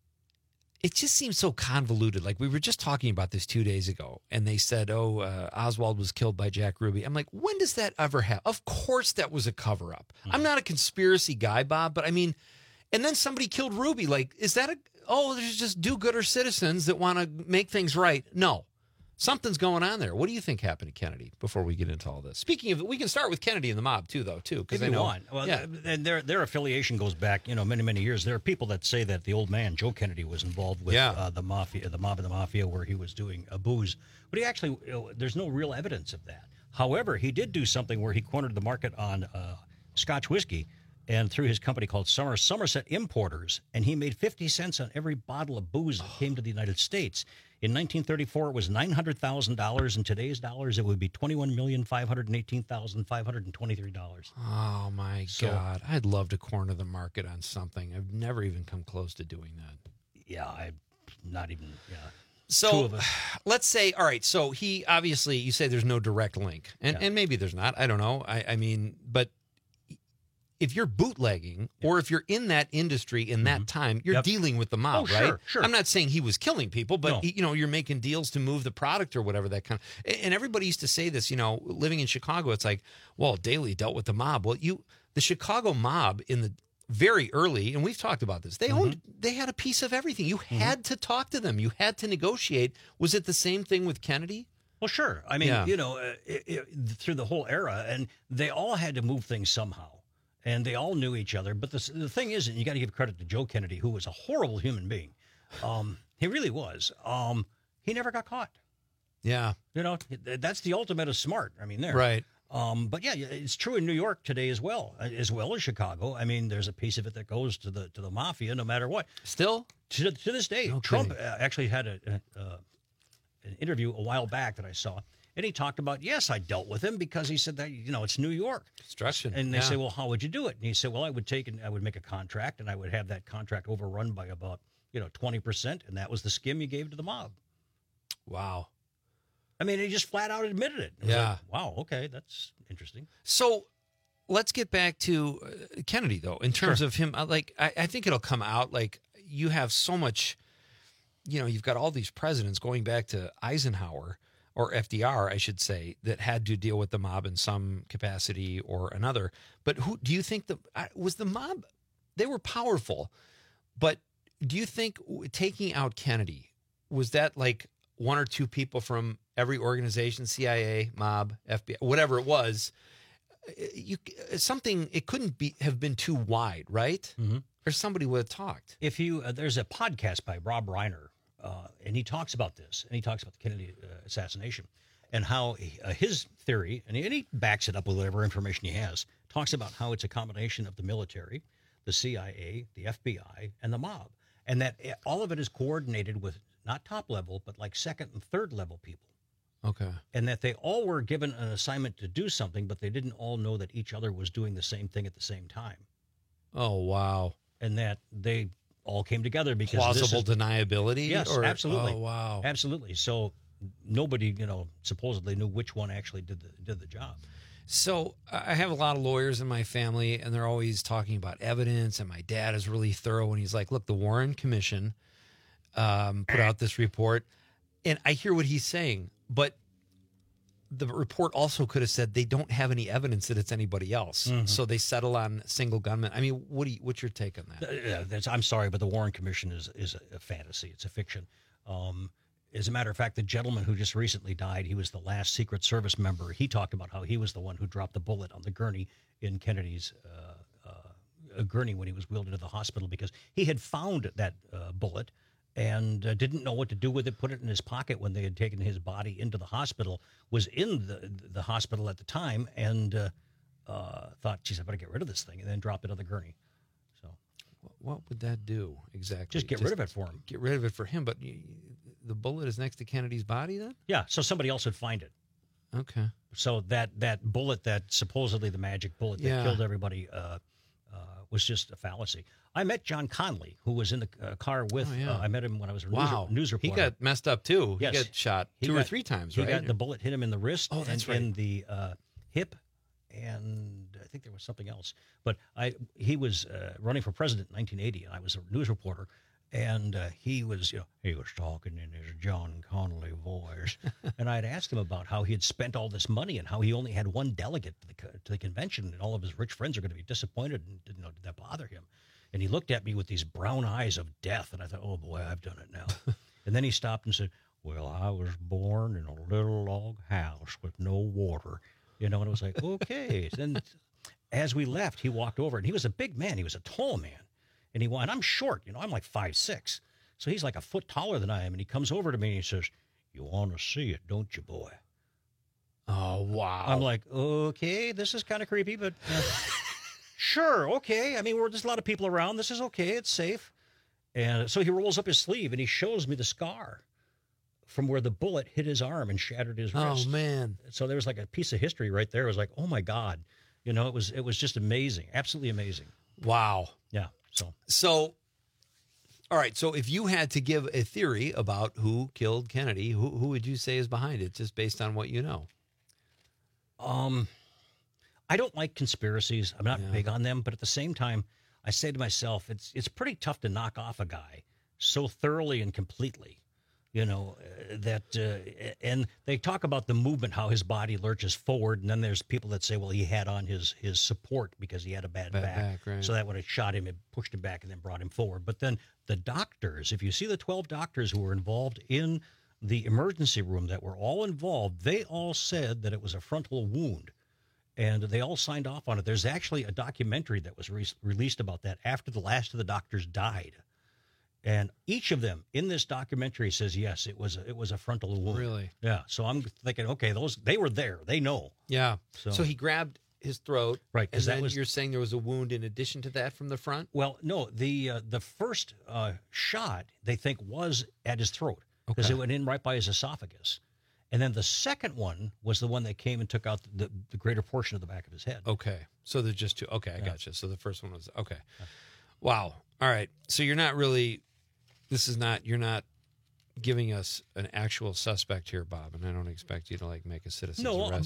It just seems so convoluted. Like we were just talking about this two days ago, and they said, oh, uh, Oswald was killed by Jack Ruby. I'm like, when does that ever happen? Of course that was a cover-up. Mm-hmm. I'm not a conspiracy guy, Bob, but I mean, and then somebody killed Ruby. Like, is that a, oh, there's just do-gooder citizens that want to make things right? No. Something's going on there. What do you think happened to Kennedy before we get into all this? Speaking of, we can start with Kennedy and the mob too, though, too. If I you know, want. Well, yeah. and their their affiliation goes back, you know, many many years. There are people that say that the old man Joe Kennedy was involved with yeah. uh, the mafia, the mob and the mafia, where he was doing a booze. But he actually, you know, there's no real evidence of that. However, he did do something where he cornered the market on uh, Scotch whiskey, and through his company called Summer, Somerset Importers, and he made fifty cents on every bottle of booze that came to the United States. In nineteen thirty-four, it was nine hundred thousand dollars. In today's dollars, it would be twenty-one million five hundred eighteen thousand five hundred twenty-three dollars. Oh, my So- God. I'd love to corner the market on something. I've never even come close to doing that. Yeah, I'm not even, yeah. Two So of us. let's say, all right, so he obviously, you say there's no direct link, and, Yeah. and maybe there's not. I don't know. I, I mean, but if you're bootlegging or if you're in that industry in that time, you're Yep. dealing with the mob, Oh, right? sure, sure. I'm not saying he was killing people, but No. he- you know, you're making deals to move the product or whatever that kind of. And everybody used to say this, you know, living in Chicago, it's like, well, Daley dealt with the mob. Well, you, the Chicago mob in the very early, and we've talked about this, they owned, they had a piece of everything. You had to talk to them. You had to negotiate. Was it the same thing with Kennedy? Well, sure. I mean, Yeah. you know, uh, it, it, through the whole era, and they all had to move things somehow, and they all knew each other. But the, the thing is, and you got to give credit to Joe Kennedy, who was a horrible human being. Um, he really was. Um, he never got caught. Yeah. You know, that's the ultimate of smart. I mean, there. Right. Um, but yeah, it's true in New York today as well, as well as Chicago. I mean, there's a piece of it that goes to the to the mafia, no matter what. Still to, to this day, No Trump kidding. uh, actually had a, a, uh, an interview a while back that I saw, and he talked about, yes, I dealt with him because he said that, you know, it's New York. Construction. And they yeah. say, well, how would you do it? And he said, well, I would take and I would make a contract, and I would have that contract overrun by about, you know, twenty percent, and that was the skim you gave to the mob. Wow. I mean, he just flat out admitted it. It was Yeah. like, wow, okay, that's interesting. So let's get back to uh, Kennedy, though, in terms Sure. of him. uh, Like, I, I think it'll come out. Like, you have so much, you know, you've got all these presidents going back to Eisenhower or F D R, I should say, that had to deal with the mob in some capacity or another. But who do you think the uh, was the mob? They were powerful, but do you think w- taking out Kennedy was that like one or two people from every organization, C I A, mob, F B I, whatever it was? You something it couldn't be have been too wide, right? Mm-hmm. Or somebody would have talked. If you uh, there's a podcast by Rob Reiner, uh, and he talks about this, and he talks about the Kennedy uh, assassination, and how uh, his theory, and he, and he backs it up with whatever information he has, talks about how it's a combination of the military, the C I A, the F B I, and the mob, and that all of it is coordinated with not top level, but like second and third level people. Okay. And that they all were given an assignment to do something, but they didn't all know that each other was doing the same thing at the same time. Oh, wow. And that they all came together because plausible this is, deniability? Yes, or, absolutely. Oh, wow. Absolutely. So nobody, you know, supposedly knew which one actually did the did the job. So I have a lot of lawyers in my family, and they're always talking about evidence, and my dad is really thorough, and he's like, look, the Warren Commission um, put out this report, and I hear what he's saying, but the report also could have said they don't have any evidence that it's anybody else, Mm-hmm. so they settle on single gunmen. I mean, what do you, what's your take on that? Uh, yeah, that's, I'm sorry, but the Warren Commission is is a, a fantasy. It's a fiction. Um, as a matter of fact, the gentleman who just recently died, he was the last Secret Service member. He talked about how he was the one who dropped the bullet on the gurney in Kennedy's uh, uh, gurney when he was wheeled into the hospital because he had found that uh, bullet and uh, didn't know what to do with it, put it in his pocket when they had taken his body into the hospital, was in the the hospital at the time, and uh, uh, thought, geez, I better get rid of this thing, and then dropped it on the gurney. So, What would that do exactly? Just get rid of it for him. Get rid of it for him, but you, the bullet is next to Kennedy's body then? Yeah, so somebody else would find it. Okay. So that, that bullet, that supposedly the magic bullet that Yeah. killed everybody, uh, uh, was just a fallacy. I met John Conley, who was in the uh, car with. Oh, yeah. uh, I met him when I was a Wow. news, news He reporter. got messed up too. Yes. He got shot He two or got- three times, He right? got the bullet hit him in the wrist. Oh, that's and right. in the uh, hip, and I think there was something else. But I, he was uh, running for president in nineteen eighty, and I was a news reporter. And uh, he was, you know, he was talking in his John Connolly voice, and I had asked him about how he had spent all this money and how he only had one delegate to the co- to the convention, and all of his rich friends are going to be disappointed. And didn't know did that bother him? And he looked at me with these brown eyes of death, and I thought, oh boy, I've done it now. And then he stopped and said, "Well, I was born in a little log house with no water," you know. And it was like, okay. Then, as we left, he walked over, and he was a big man. He was a tall man. And he went, I'm short, you know, I'm like five six. So he's like a foot taller than I am. And he comes over to me and he says, "You want to see it, don't you, boy?" Oh, wow. I'm like, okay, this is kind of creepy, but uh, sure, okay. I mean, we're, there's a lot of people around. This is okay. It's safe. And so he rolls up his sleeve and he shows me the scar from where the bullet hit his arm and shattered his Oh, wrist. man. So there was like a piece of history right there. It was like, oh, my God. You know, it was it was just amazing. Absolutely amazing. Wow. Yeah. So, So, all right. So, if you had to give a theory about who killed Kennedy, who who would you say is behind it, just based on what you know? um, I don't like conspiracies. I'm not Yeah. big on them, but at the same time, I say to myself, it's it's pretty tough to knock off a guy so thoroughly and completely. You know, uh, that, uh, and they talk about the movement, how his body lurches forward. And then there's people that say, well, he had on his, his support because he had a bad, Bad back. back, right. So that when it shot him, it pushed him back and then brought him forward. But then the doctors, if you see the twelve doctors who were involved in the emergency room that were all involved, they all said that it was a frontal wound. And they all signed off on it. There's actually a documentary that was re- released about that after the last of the doctors died. And each of them in this documentary says, yes, it was a, it was a frontal wound. Really? Yeah. So I'm thinking, okay, those they were there. They know. Yeah. So, So, he grabbed his throat, Right, 'cause And that then was- you're saying there was a wound in addition to that from the front. well, no, the uh, the first uh, shot they think was at his throat because Okay. it went in right by his esophagus. And then the second one was the one that came and took out the, the greater portion of the back of his head. Okay. So there's just two. Okay, I Yeah. gotcha. So the first one was okay. Wow. All right. So you're not really. This is not. You're not giving us an actual suspect here, Bob, and I don't expect you to like make a citizen's No, arrest.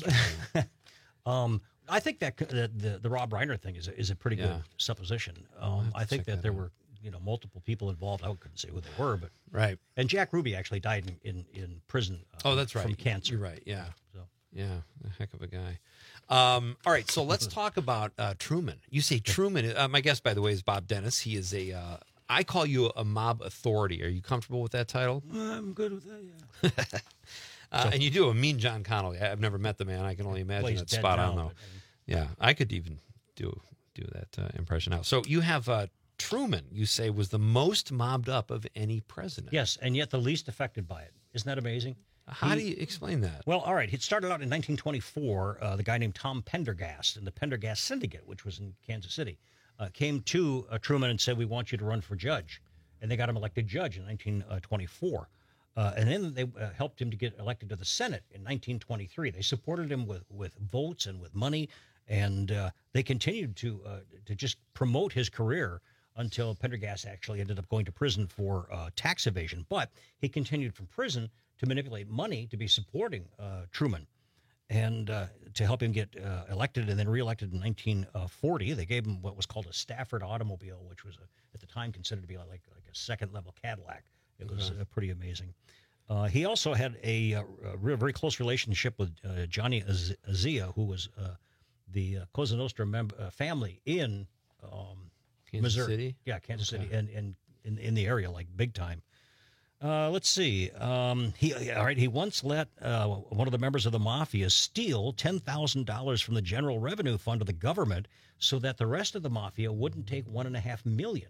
um, I think that c- the, the the Rob Reiner thing is a, is a pretty Yeah. good supposition. I'll Um, have to I think check that that there out. were you know multiple people involved. I couldn't say who they were, but Right. And Jack Ruby actually died in in, in prison. Uh, Oh, that's right. from cancer. You're right. Yeah. So Yeah. A heck of a guy. Um, all right. So let's talk about uh, Truman. You say Truman. Uh, my guest, by the way, is Bob Dennis. He is a uh, I call you a mob authority. Are you comfortable with that title? I'm good with that, yeah. uh, So- and you do a mean John Connolly. I've never met the man. I can only imagine Well, he's that's dead spot now, on, though. but- Yeah, I could even do do that uh, impression now. So you have uh, Truman, you say, was the most mobbed up of any president. Yes, and yet the least affected by it. Isn't that amazing? How He- do you explain that? Well, all right. It started out in nineteen twenty-four. Uh, the guy named Tom Pendergast and the Pendergast Syndicate, which was in Kansas City, uh, came to uh, Truman and said, "We want you to run for judge," and they got him elected judge in nineteen twenty-four. Uh, and then they uh, helped him to get elected to the Senate in nineteen twenty-three. They supported him with, with votes and with money, and uh, they continued to uh, to just promote his career until Pendergast actually ended up going to prison for uh, tax evasion. But he continued from prison to manipulate money to be supporting uh, Truman and uh, to help him get uh, elected and then reelected in nineteen forty. They gave him what was called a Stafford automobile, which was a, at the time considered to be like, like a second-level Cadillac. It was uh, pretty amazing. Uh, he also had a, a, a very close relationship with uh, Johnny Az- Azia, who was uh, the uh, Cosa Nostra mem- uh, family in um, Kansas Missouri. City? Yeah, Kansas Okay. City, and, and in, in the area, like big time. Uh, let's see. Um, he all right. He once let uh, one of the members of the mafia steal ten thousand dollars from the General Revenue Fund of the government, so that the rest of the mafia wouldn't take one and a half million.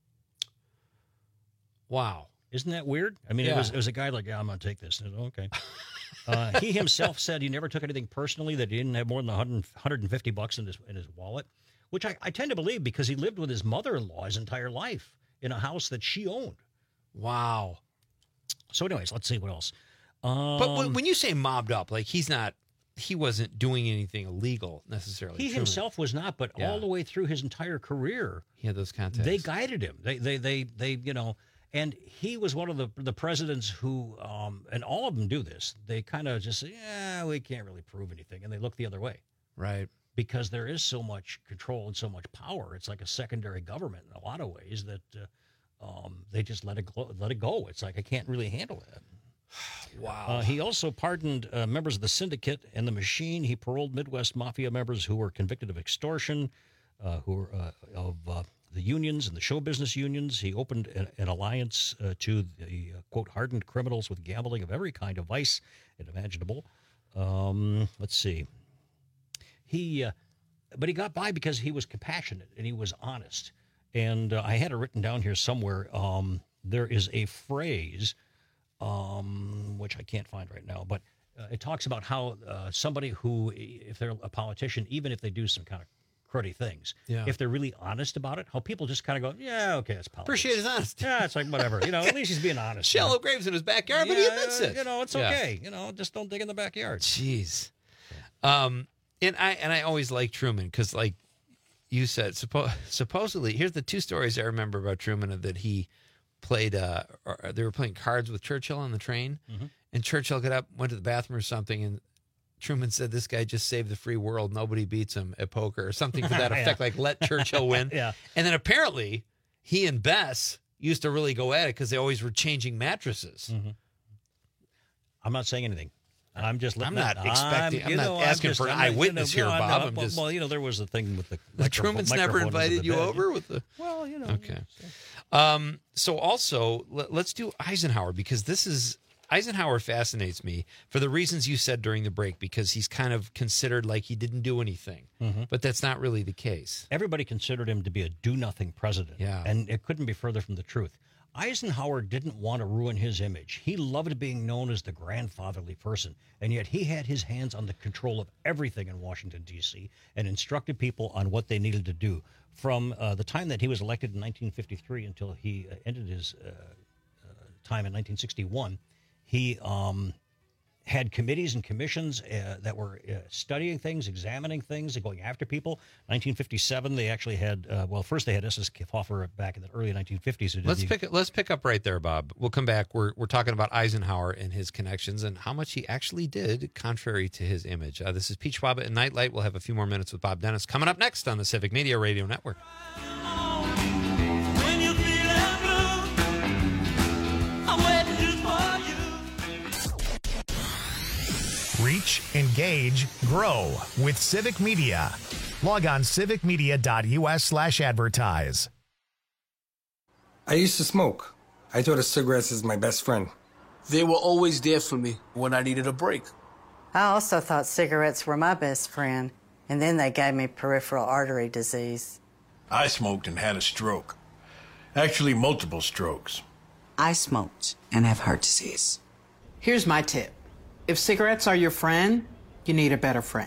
Wow, isn't that weird? I mean, Yeah. it was it was a guy like, yeah, I'm going to take this. And, okay. uh, he himself said he never took anything personally, that he didn't have more than one hundred, one hundred fifty bucks in his in his wallet, which I, I tend to believe because he lived with his mother-in-law his entire life in a house that she owned. Wow. So, anyways, let's see what else. Um, But when, when you say mobbed up, like he's not, he wasn't doing anything illegal necessarily. he Truman. himself was not, but Yeah. all the way through his entire career, he had those contacts. they guided him. They, they, they, they, you know, and he was one of the the presidents who, um, and all of them do this. They kind of just say, yeah, we can't really prove anything, and they look the other way, right? Because there is so much control and so much power. It's like a secondary government in a lot of ways that uh, um, they just let it go, let it go. It's like I can't really handle that. Wow. Uh, he also pardoned uh, members of the syndicate and the machine. He paroled Midwest Mafia members who were convicted of extortion, uh, who were uh, of uh, the unions and the show business unions. He opened an, an alliance uh, to the, uh, quote, hardened criminals with gambling of every kind of vice and imaginable. Um, let's see. He, uh, but he got by because he was compassionate and he was honest. And uh, I had it written down here somewhere. Um, there is a phrase, um, which I can't find right now, but uh, it talks about how uh, somebody who, if they're a politician, even if they do some kind of cruddy things, Yeah. if they're really honest about it, how people just kind of go, yeah, okay, that's politics. Appreciate his honesty. Yeah, it's like whatever. You know, at least he's being honest. Shallow graves in his backyard, but he Yeah, admits it. You know, it's Yeah. okay. You know, just don't dig in the backyard. Jeez. Um, and I and I always like Truman because, like you said, suppo- supposedly, here's the two stories I remember about Truman that he played. Uh, or they were playing cards with Churchill on the train, Mhm. and Churchill got up, went to the bathroom or something, and Truman said, "This guy just saved the free world. Nobody beats him at poker," or something to that Yeah. effect. Like, let Churchill win. Yeah. And then apparently, he and Bess used to really go at it because they always were changing mattresses. Mm-hmm. I'm not saying anything. I'm just. I'm letting not it- expecting- I'm you not know, asking just- for an I'm not- you eyewitness know, here, no, Bob. no, I'm well, just- well, you know, there was a thing with the. The micro- Truman's never microphone under invited the you bed. over with the. Well, you know. Okay. Um, so also, let, let's do Eisenhower because this is Eisenhower fascinates me for the reasons you said during the break because he's kind of considered like he didn't do anything, Mhm. but that's not really the case. Everybody considered him to be a do-nothing president. Yeah. And it couldn't be further from the truth. Eisenhower didn't want to ruin his image. He loved being known as the grandfatherly person, and yet he had his hands on the control of everything in Washington, D C, and instructed people on what they needed to do. From uh, the time that he was elected in nineteen fifty-three until he uh, ended his uh, uh, time in nineteen sixty-one, he um, had committees and commissions uh, that were uh, studying things, examining things, and going after people. nineteen fifty-seven, they actually had, uh, well, first they had S S Hofer back in the early nineteen fifties. Who did Let's the- pick let's pick up right there, Bob. We'll come back. We're we're talking about Eisenhower and his connections and how much he actually did, contrary to his image. Uh, this is Pete Schwab at Nightlight. We'll have a few more minutes with Bob Dennis coming up next on the Civic Media Radio Network. Reach, engage, grow with Civic Media. Log on civicmedia.us slash advertise. I used to smoke. I thought of cigarettes as my best friend. They were always there for me when I needed a break. I also thought cigarettes were my best friend, and then they gave me peripheral artery disease. I smoked and had a stroke. Actually, multiple strokes. I smoked and have heart disease. Here's my tip. If cigarettes are your friend, you need a better friend.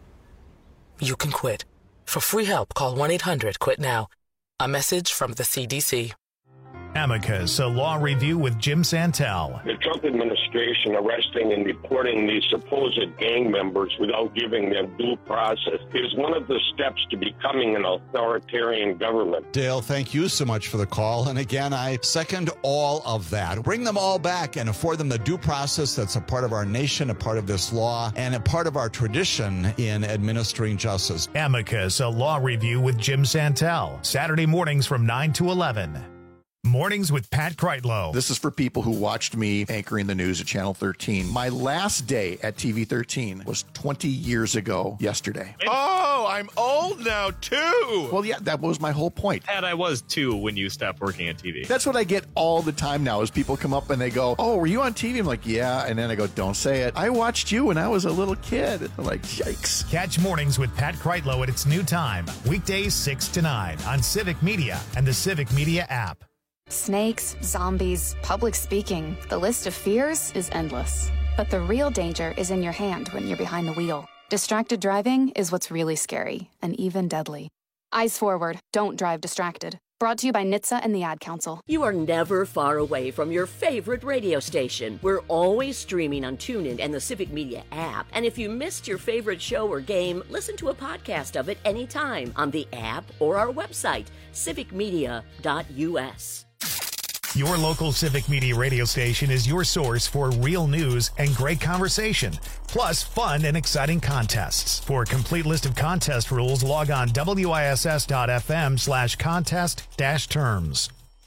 You can quit. For free help, call one eight hundred quit now. A message from the C D C. Amicus, a law review with Jim Santel. The Trump administration arresting and deporting these supposed gang members without giving them due process is one of the steps to becoming an authoritarian government. Dale, thank you so much for the call. And again, I second all of that. Bring them all back and afford them the due process that's a part of our nation, a part of this law, and a part of our tradition in administering justice. Amicus, a law review with Jim Santel. Saturday mornings from nine to eleven. Mornings with Pat Kreitlow. This is for people who watched me anchoring the news at Channel thirteen. My last day at T V thirteen was twenty years ago yesterday. Oh, I'm old now, too. Well, yeah, that was my whole point. Pat, I was, too, when you stopped working at T V. That's what I get all the time now is people come up and they go, oh, were you on T V? I'm like, yeah. And then I go, don't say it. I watched you when I was a little kid. I'm like, yikes. Catch Mornings with Pat Kreitlow at its new time. Weekdays six to nine on Civic Media and the Civic Media app. Snakes, zombies, public speaking. The list of fears is endless. But the real danger is in your hand when you're behind the wheel. Distracted driving is what's really scary and even deadly. Eyes forward. Don't drive distracted. Brought to you by N H T S A and the Ad Council. You are never far away from your favorite radio station. We're always streaming on TuneIn and the Civic Media app. And if you missed your favorite show or game, listen to a podcast of it anytime on the app or our website, civic media dot U S. Your local Civic Media radio station is your source for real news and great conversation, plus fun and exciting contests. For a complete list of contest rules, log on wiss.fm slash contest dash terms.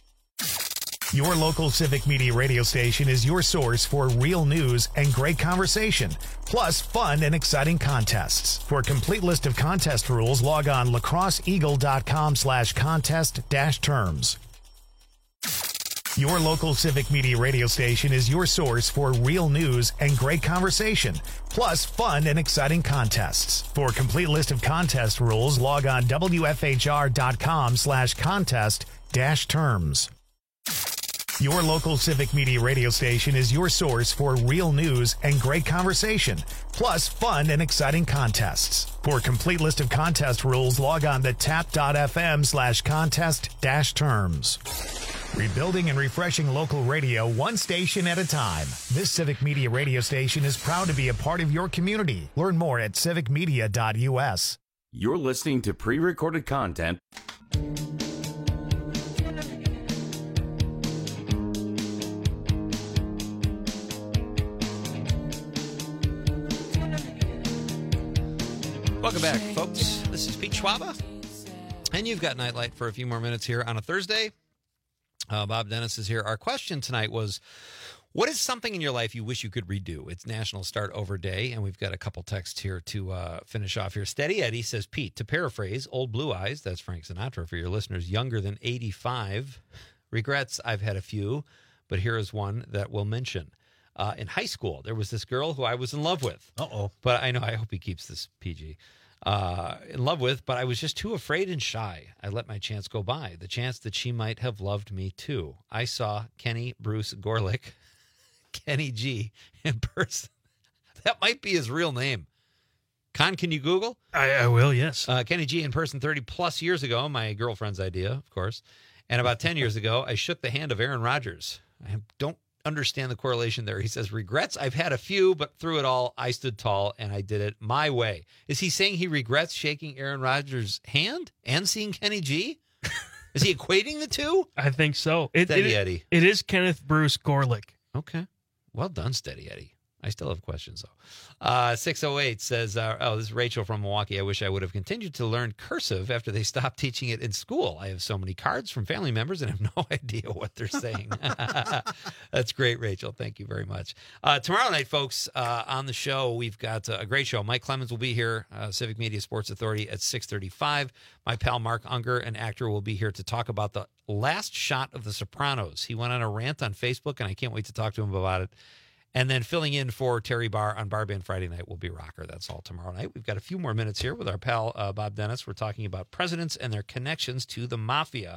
Your local Civic Media radio station is your source for real news and great conversation, plus fun and exciting contests. For a complete list of contest rules, log on lacrosseeagle.com slash contest dash terms. Your local Civic Media radio station is your source for real news and great conversation, plus fun and exciting contests. For a complete list of contest rules, log on wfhr.com slash contest dash terms. Your local Civic Media radio station is your source for real news and great conversation, plus fun and exciting contests. For a complete list of contest rules, log on to tap.fm slash contest dash terms. Rebuilding and refreshing local radio one station at a time. This Civic Media radio station is proud to be a part of your community. Learn more at civic media dot U S. You're listening to pre-recorded content. Welcome back, folks. This is Pete Schwaba, and you've got Nightlight for a few more minutes here on a Thursday. Uh, Bob Dennis is here. Our question tonight was, what is something in your life you wish you could redo? It's National Start Over Day, and we've got a couple texts here to uh, finish off here. Steady Eddie says, Pete, to paraphrase Old Blue Eyes, that's Frank Sinatra for your listeners younger than eighty-five. Regrets, I've had a few, but here is one that we'll mention. Uh, in high school, there was this girl who I was in love with. Uh-oh. But I know, I hope he keeps this P G. Uh, in love with, but I was just too afraid and shy. I let my chance go by, the chance that she might have loved me too. I saw Kenny Bruce Gorlick, Kenny G, in person. That might be his real name. Con, can you Google? I, I will, yes. Uh, Kenny G in person thirty plus years ago, my girlfriend's idea, of course. And about ten years ago, I shook the hand of Aaron Rodgers. I don't understand the correlation there. He says, regrets, I've had a few, but through it all, I stood tall and I did it my way. Is he saying he regrets shaking Aaron Rodgers' hand and seeing Kenny G? Is he equating the two? I think so. It, Steady it, Eddie. It is Kenneth Bruce Gorlick. Okay. Well done, Steady Eddie. I still have questions, though. Uh, six oh eight says, uh, oh, this is Rachel from Milwaukee. I wish I would have continued to learn cursive after they stopped teaching it in school. I have so many cards from family members and have no idea what they're saying. That's great, Rachel. Thank you very much. Uh, tomorrow night, folks, uh, on the show, we've got a great show. Mike Clemens will be here, uh, Civic Media Sports Authority at six thirty-five. My pal Mark Unger, an actor, will be here to talk about the last shot of The Sopranos. He went on a rant on Facebook, and I can't wait to talk to him about it. And then filling in for Terry Barr on Bar Band Friday night will be Rocker. That's all tomorrow night. We've got a few more minutes here with our pal uh, Bob Dennis. We're talking about presidents and their connections to the mafia.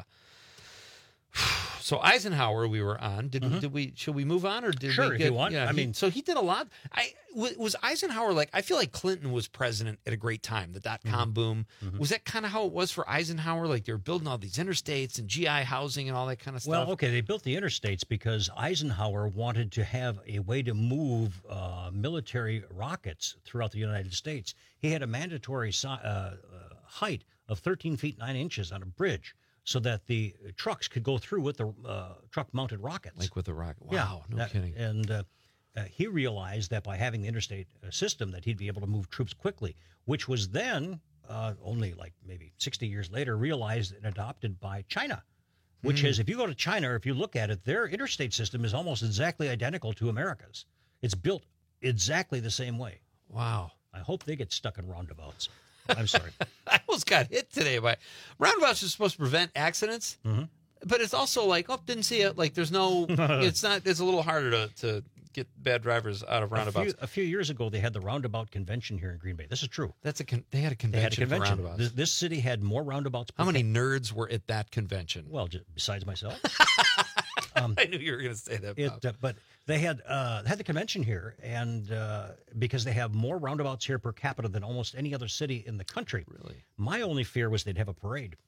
So Eisenhower, we were on. Did mm-hmm. did we? Should we move on or did sure, we? Get, if you want. Yeah, I he, mean, so he did a lot. I was Eisenhower like. I feel like Clinton was president at a great time. The dot com mm-hmm. boom mm-hmm. was that kind of how it was for Eisenhower. Like they were building all these interstates and G I housing and all that kind of stuff. Well, okay, they built the interstates because Eisenhower wanted to have a way to move uh, military rockets throughout the United States. He had a mandatory si- uh, uh, height of thirteen feet nine inches on a bridge, so that the trucks could go through with the uh, truck-mounted rockets. Like with the rocket. Wow, yeah, no that, kidding. And uh, uh, he realized that by having the interstate uh, system that he'd be able to move troops quickly, which was then, uh, only like maybe sixty years later, realized and adopted by China, which mm. is, if you go to China, or if you look at it, their interstate system is almost exactly identical to America's. It's built exactly the same way. Wow. I hope they get stuck in roundabouts. I'm sorry. I almost got hit today by roundabouts are supposed to prevent accidents, mm-hmm. but it's also like, oh, didn't see it. Like there's no, it's not, it's a little harder to, to get bad drivers out of roundabouts. A few, a few years ago, they had the roundabout convention here in Green Bay. This is true. That's a con- they had a convention, they had a convention. for roundabouts. This, this city had more roundabouts. How many nerds were at that convention? Well, just, besides myself. um, I knew you were going to say that. It, uh, but they had uh, had the convention here, and uh, because they have more roundabouts here per capita than almost any other city in the country. Really? My only fear was they'd have a parade.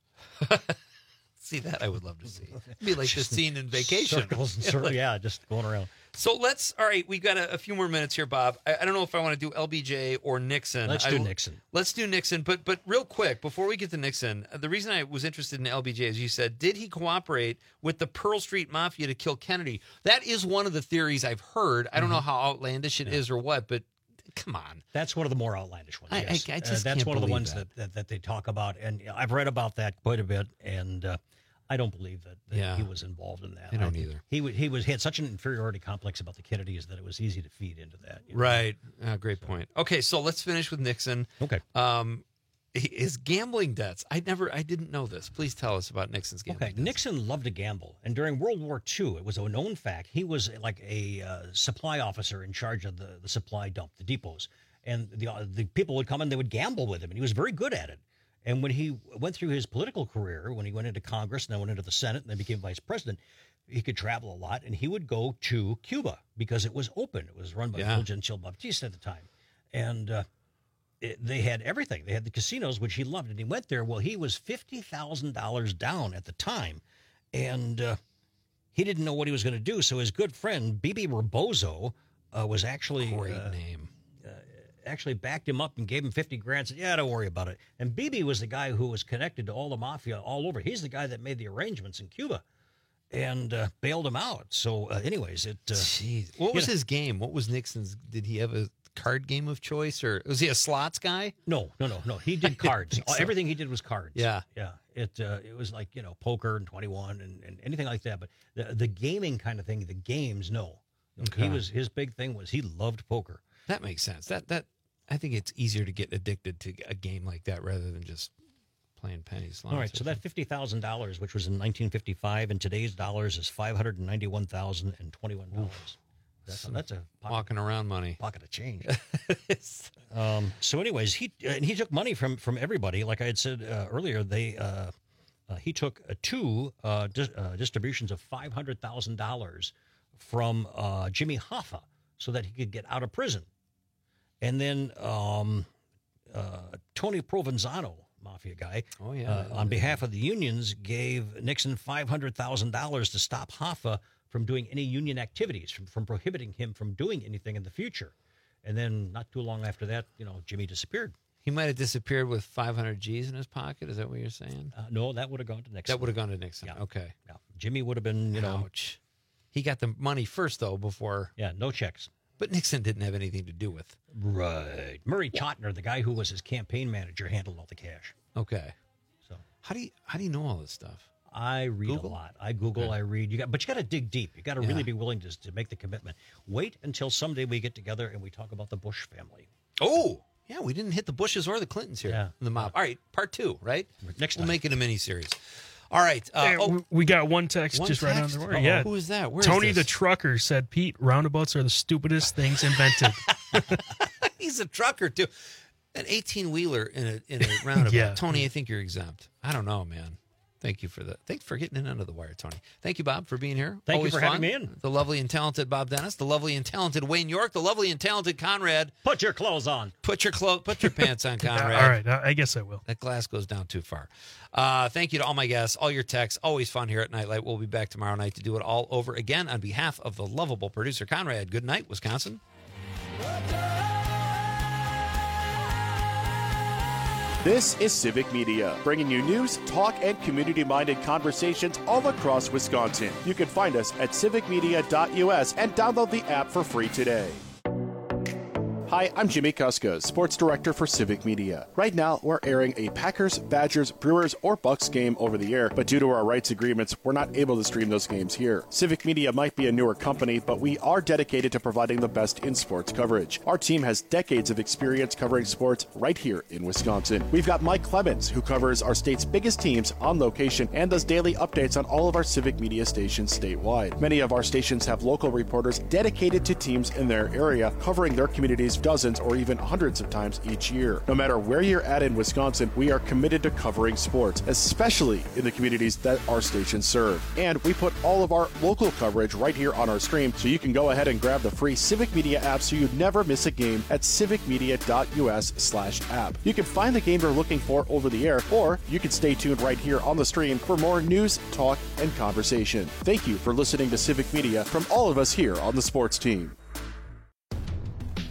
See, that I would love to see. It'd be like the scene in Vacation. Circles and circles, yeah, just going around. So let's, all right, we got a, a few more minutes here, Bob. I, I don't know if I want to do L B J or Nixon. Let's do I, Nixon. Let's do Nixon. But but real quick, before we get to Nixon, the reason I was interested in L B J, as you said, did he cooperate with the Pearl Street Mafia to kill Kennedy? That is one of the theories I've heard. I don't mm-hmm. know how outlandish it yeah. is or what, but come on. That's one of the more outlandish ones. I, yes. I, I just uh, That's can't one of the ones that. That, that, that they talk about. And I've read about that quite a bit, and uh, I don't believe that, that yeah. he was involved in that. I don't I either. He, he was he had such an inferiority complex about the Kennedys that it was easy to feed into that. You know? Right. Uh, great so. point. Okay, so let's finish with Nixon. Okay. Um, his gambling debts. I never, I didn't know this. Please tell us about Nixon's gambling okay. debts. Nixon loved to gamble, and during World War Two, it was a known fact. He was like a uh, supply officer in charge of the, the supply dump, the depots, and the uh, the people would come and they would gamble with him, and he was very good at it. And when he went through his political career, when he went into Congress and then went into the Senate and then became vice president, he could travel a lot, and he would go to Cuba because it was open. It was run by yeah. Fulgencio Batista at the time. And uh, it, they had everything. They had the casinos, which he loved, and he went there. Well, he was fifty thousand dollars down at the time, and uh, he didn't know what he was going to do. So his good friend, Bebe Rebozo, uh, was actually... Great uh, name. actually backed him up and gave him fifty grand. Said, yeah, don't worry about it. And Bebe was the guy who was connected to all the mafia all over. He's the guy that made the arrangements in Cuba and uh, bailed him out. So uh, anyways, it... Uh, Jeez. What was know, his game? What was Nixon's? Did he have a card game of choice, or was he a slots guy? No, no, no, no. He did cards. so. Everything he did was cards. Yeah. Yeah. It uh, it was like, you know, poker and twenty-one and, and anything like that. But the, the gaming kind of thing, the games, no. Okay. He was, his big thing was he loved poker. That makes sense. That that I think it's easier to get addicted to a game like that rather than just playing penny slots. All right, so that fifty thousand dollars, which was in nineteen fifty-five, in today's dollars is five hundred ninety-one thousand twenty-one dollars. That's a, that's a pocket, walking around money. Pocket of change. um, so anyways, he uh, and he took money from, from everybody. Like I had said uh, earlier, they uh, uh, he took uh, two uh, dis- uh, distributions of five hundred thousand dollars from uh, Jimmy Hoffa so that he could get out of prison. And then um, uh, Tony Provenzano, mafia guy, oh, yeah, uh, on behalf of the unions, gave Nixon five hundred thousand dollars to stop Hoffa from doing any union activities, from, from prohibiting him from doing anything in the future. And then not too long after that, you know, Jimmy disappeared. He might have disappeared with five hundred G's in his pocket. Is that what you're saying? Uh, no, that would have gone to Nixon. That would have gone to Nixon. Yeah. Okay. Yeah. Jimmy would have been, you know. Ouch. He got the money first, though, before. Yeah, no checks. But Nixon didn't have anything to do with. Right. Murray Chotiner, the guy who was his campaign manager, handled all the cash. Okay. So how do you how do you know all this stuff? I read Google? a lot. I Google, Okay. I read. You got, but you got to dig deep. You got to Yeah. really be willing to, to make the commitment. Wait until someday we get together and we talk about the Bush family. Oh, yeah, we didn't hit the Bushes or the Clintons here Yeah. in the mob. All right, part two, right? Next We'll time. make it a mini-series. All right. Uh, Hey, oh, we- we got one text one just right on text? the word. Uh-oh. Yeah. Who is that? Where is Tony this? the trucker said, Pete, roundabouts are the stupidest things invented. He's a trucker, too. An eighteen-wheeler in a, in a roundabout. Yeah. Tony, I think you're exempt. I don't know, man. Thank you for that. Thanks for getting in under the wire, Tony. Thank you, Bob, for being here. Thank you Always for fun. having me in. The lovely and talented Bob Dennis, the lovely and talented Wayne York, the lovely and talented Conrad. Put your clothes on. Put your clothes, put your pants on, Conrad. All right, I I guess I will. That glass goes down too far. Uh, thank you to all my guests, all your texts. Always fun here at Nightlight. We'll be back tomorrow night to do it all over again. On behalf of the lovable producer, Conrad, good night, Wisconsin. This is Civic Media, bringing you news, talk, and community-minded conversations all across Wisconsin. You can find us at civic media dot U S and download the app for free today. Hi, I'm Jimmy Kuska, Sports Director for Civic Media. Right now, we're airing a Packers, Badgers, Brewers, or Bucks game over the air, but due to our rights agreements, we're not able to stream those games here. Civic Media might be a newer company, but we are dedicated to providing the best in sports coverage. Our team has decades of experience covering sports right here in Wisconsin. We've got Mike Clemens, who covers our state's biggest teams on location and does daily updates on all of our Civic Media stations statewide. Many of our stations have local reporters dedicated to teams in their area, covering their communities dozens or even hundreds of times each year. No matter where you're at in Wisconsin, we are committed to covering sports, especially in the communities that our stations serve. And we put all of our local coverage right here on our stream, so you can go ahead and grab the free Civic Media app so you never miss a game at civic media dot U S slash app. You can find the game you're looking for over the air, or you can stay tuned right here on the stream for more news, talk, and conversation. Thank you for listening to Civic Media from all of us here on the sports team.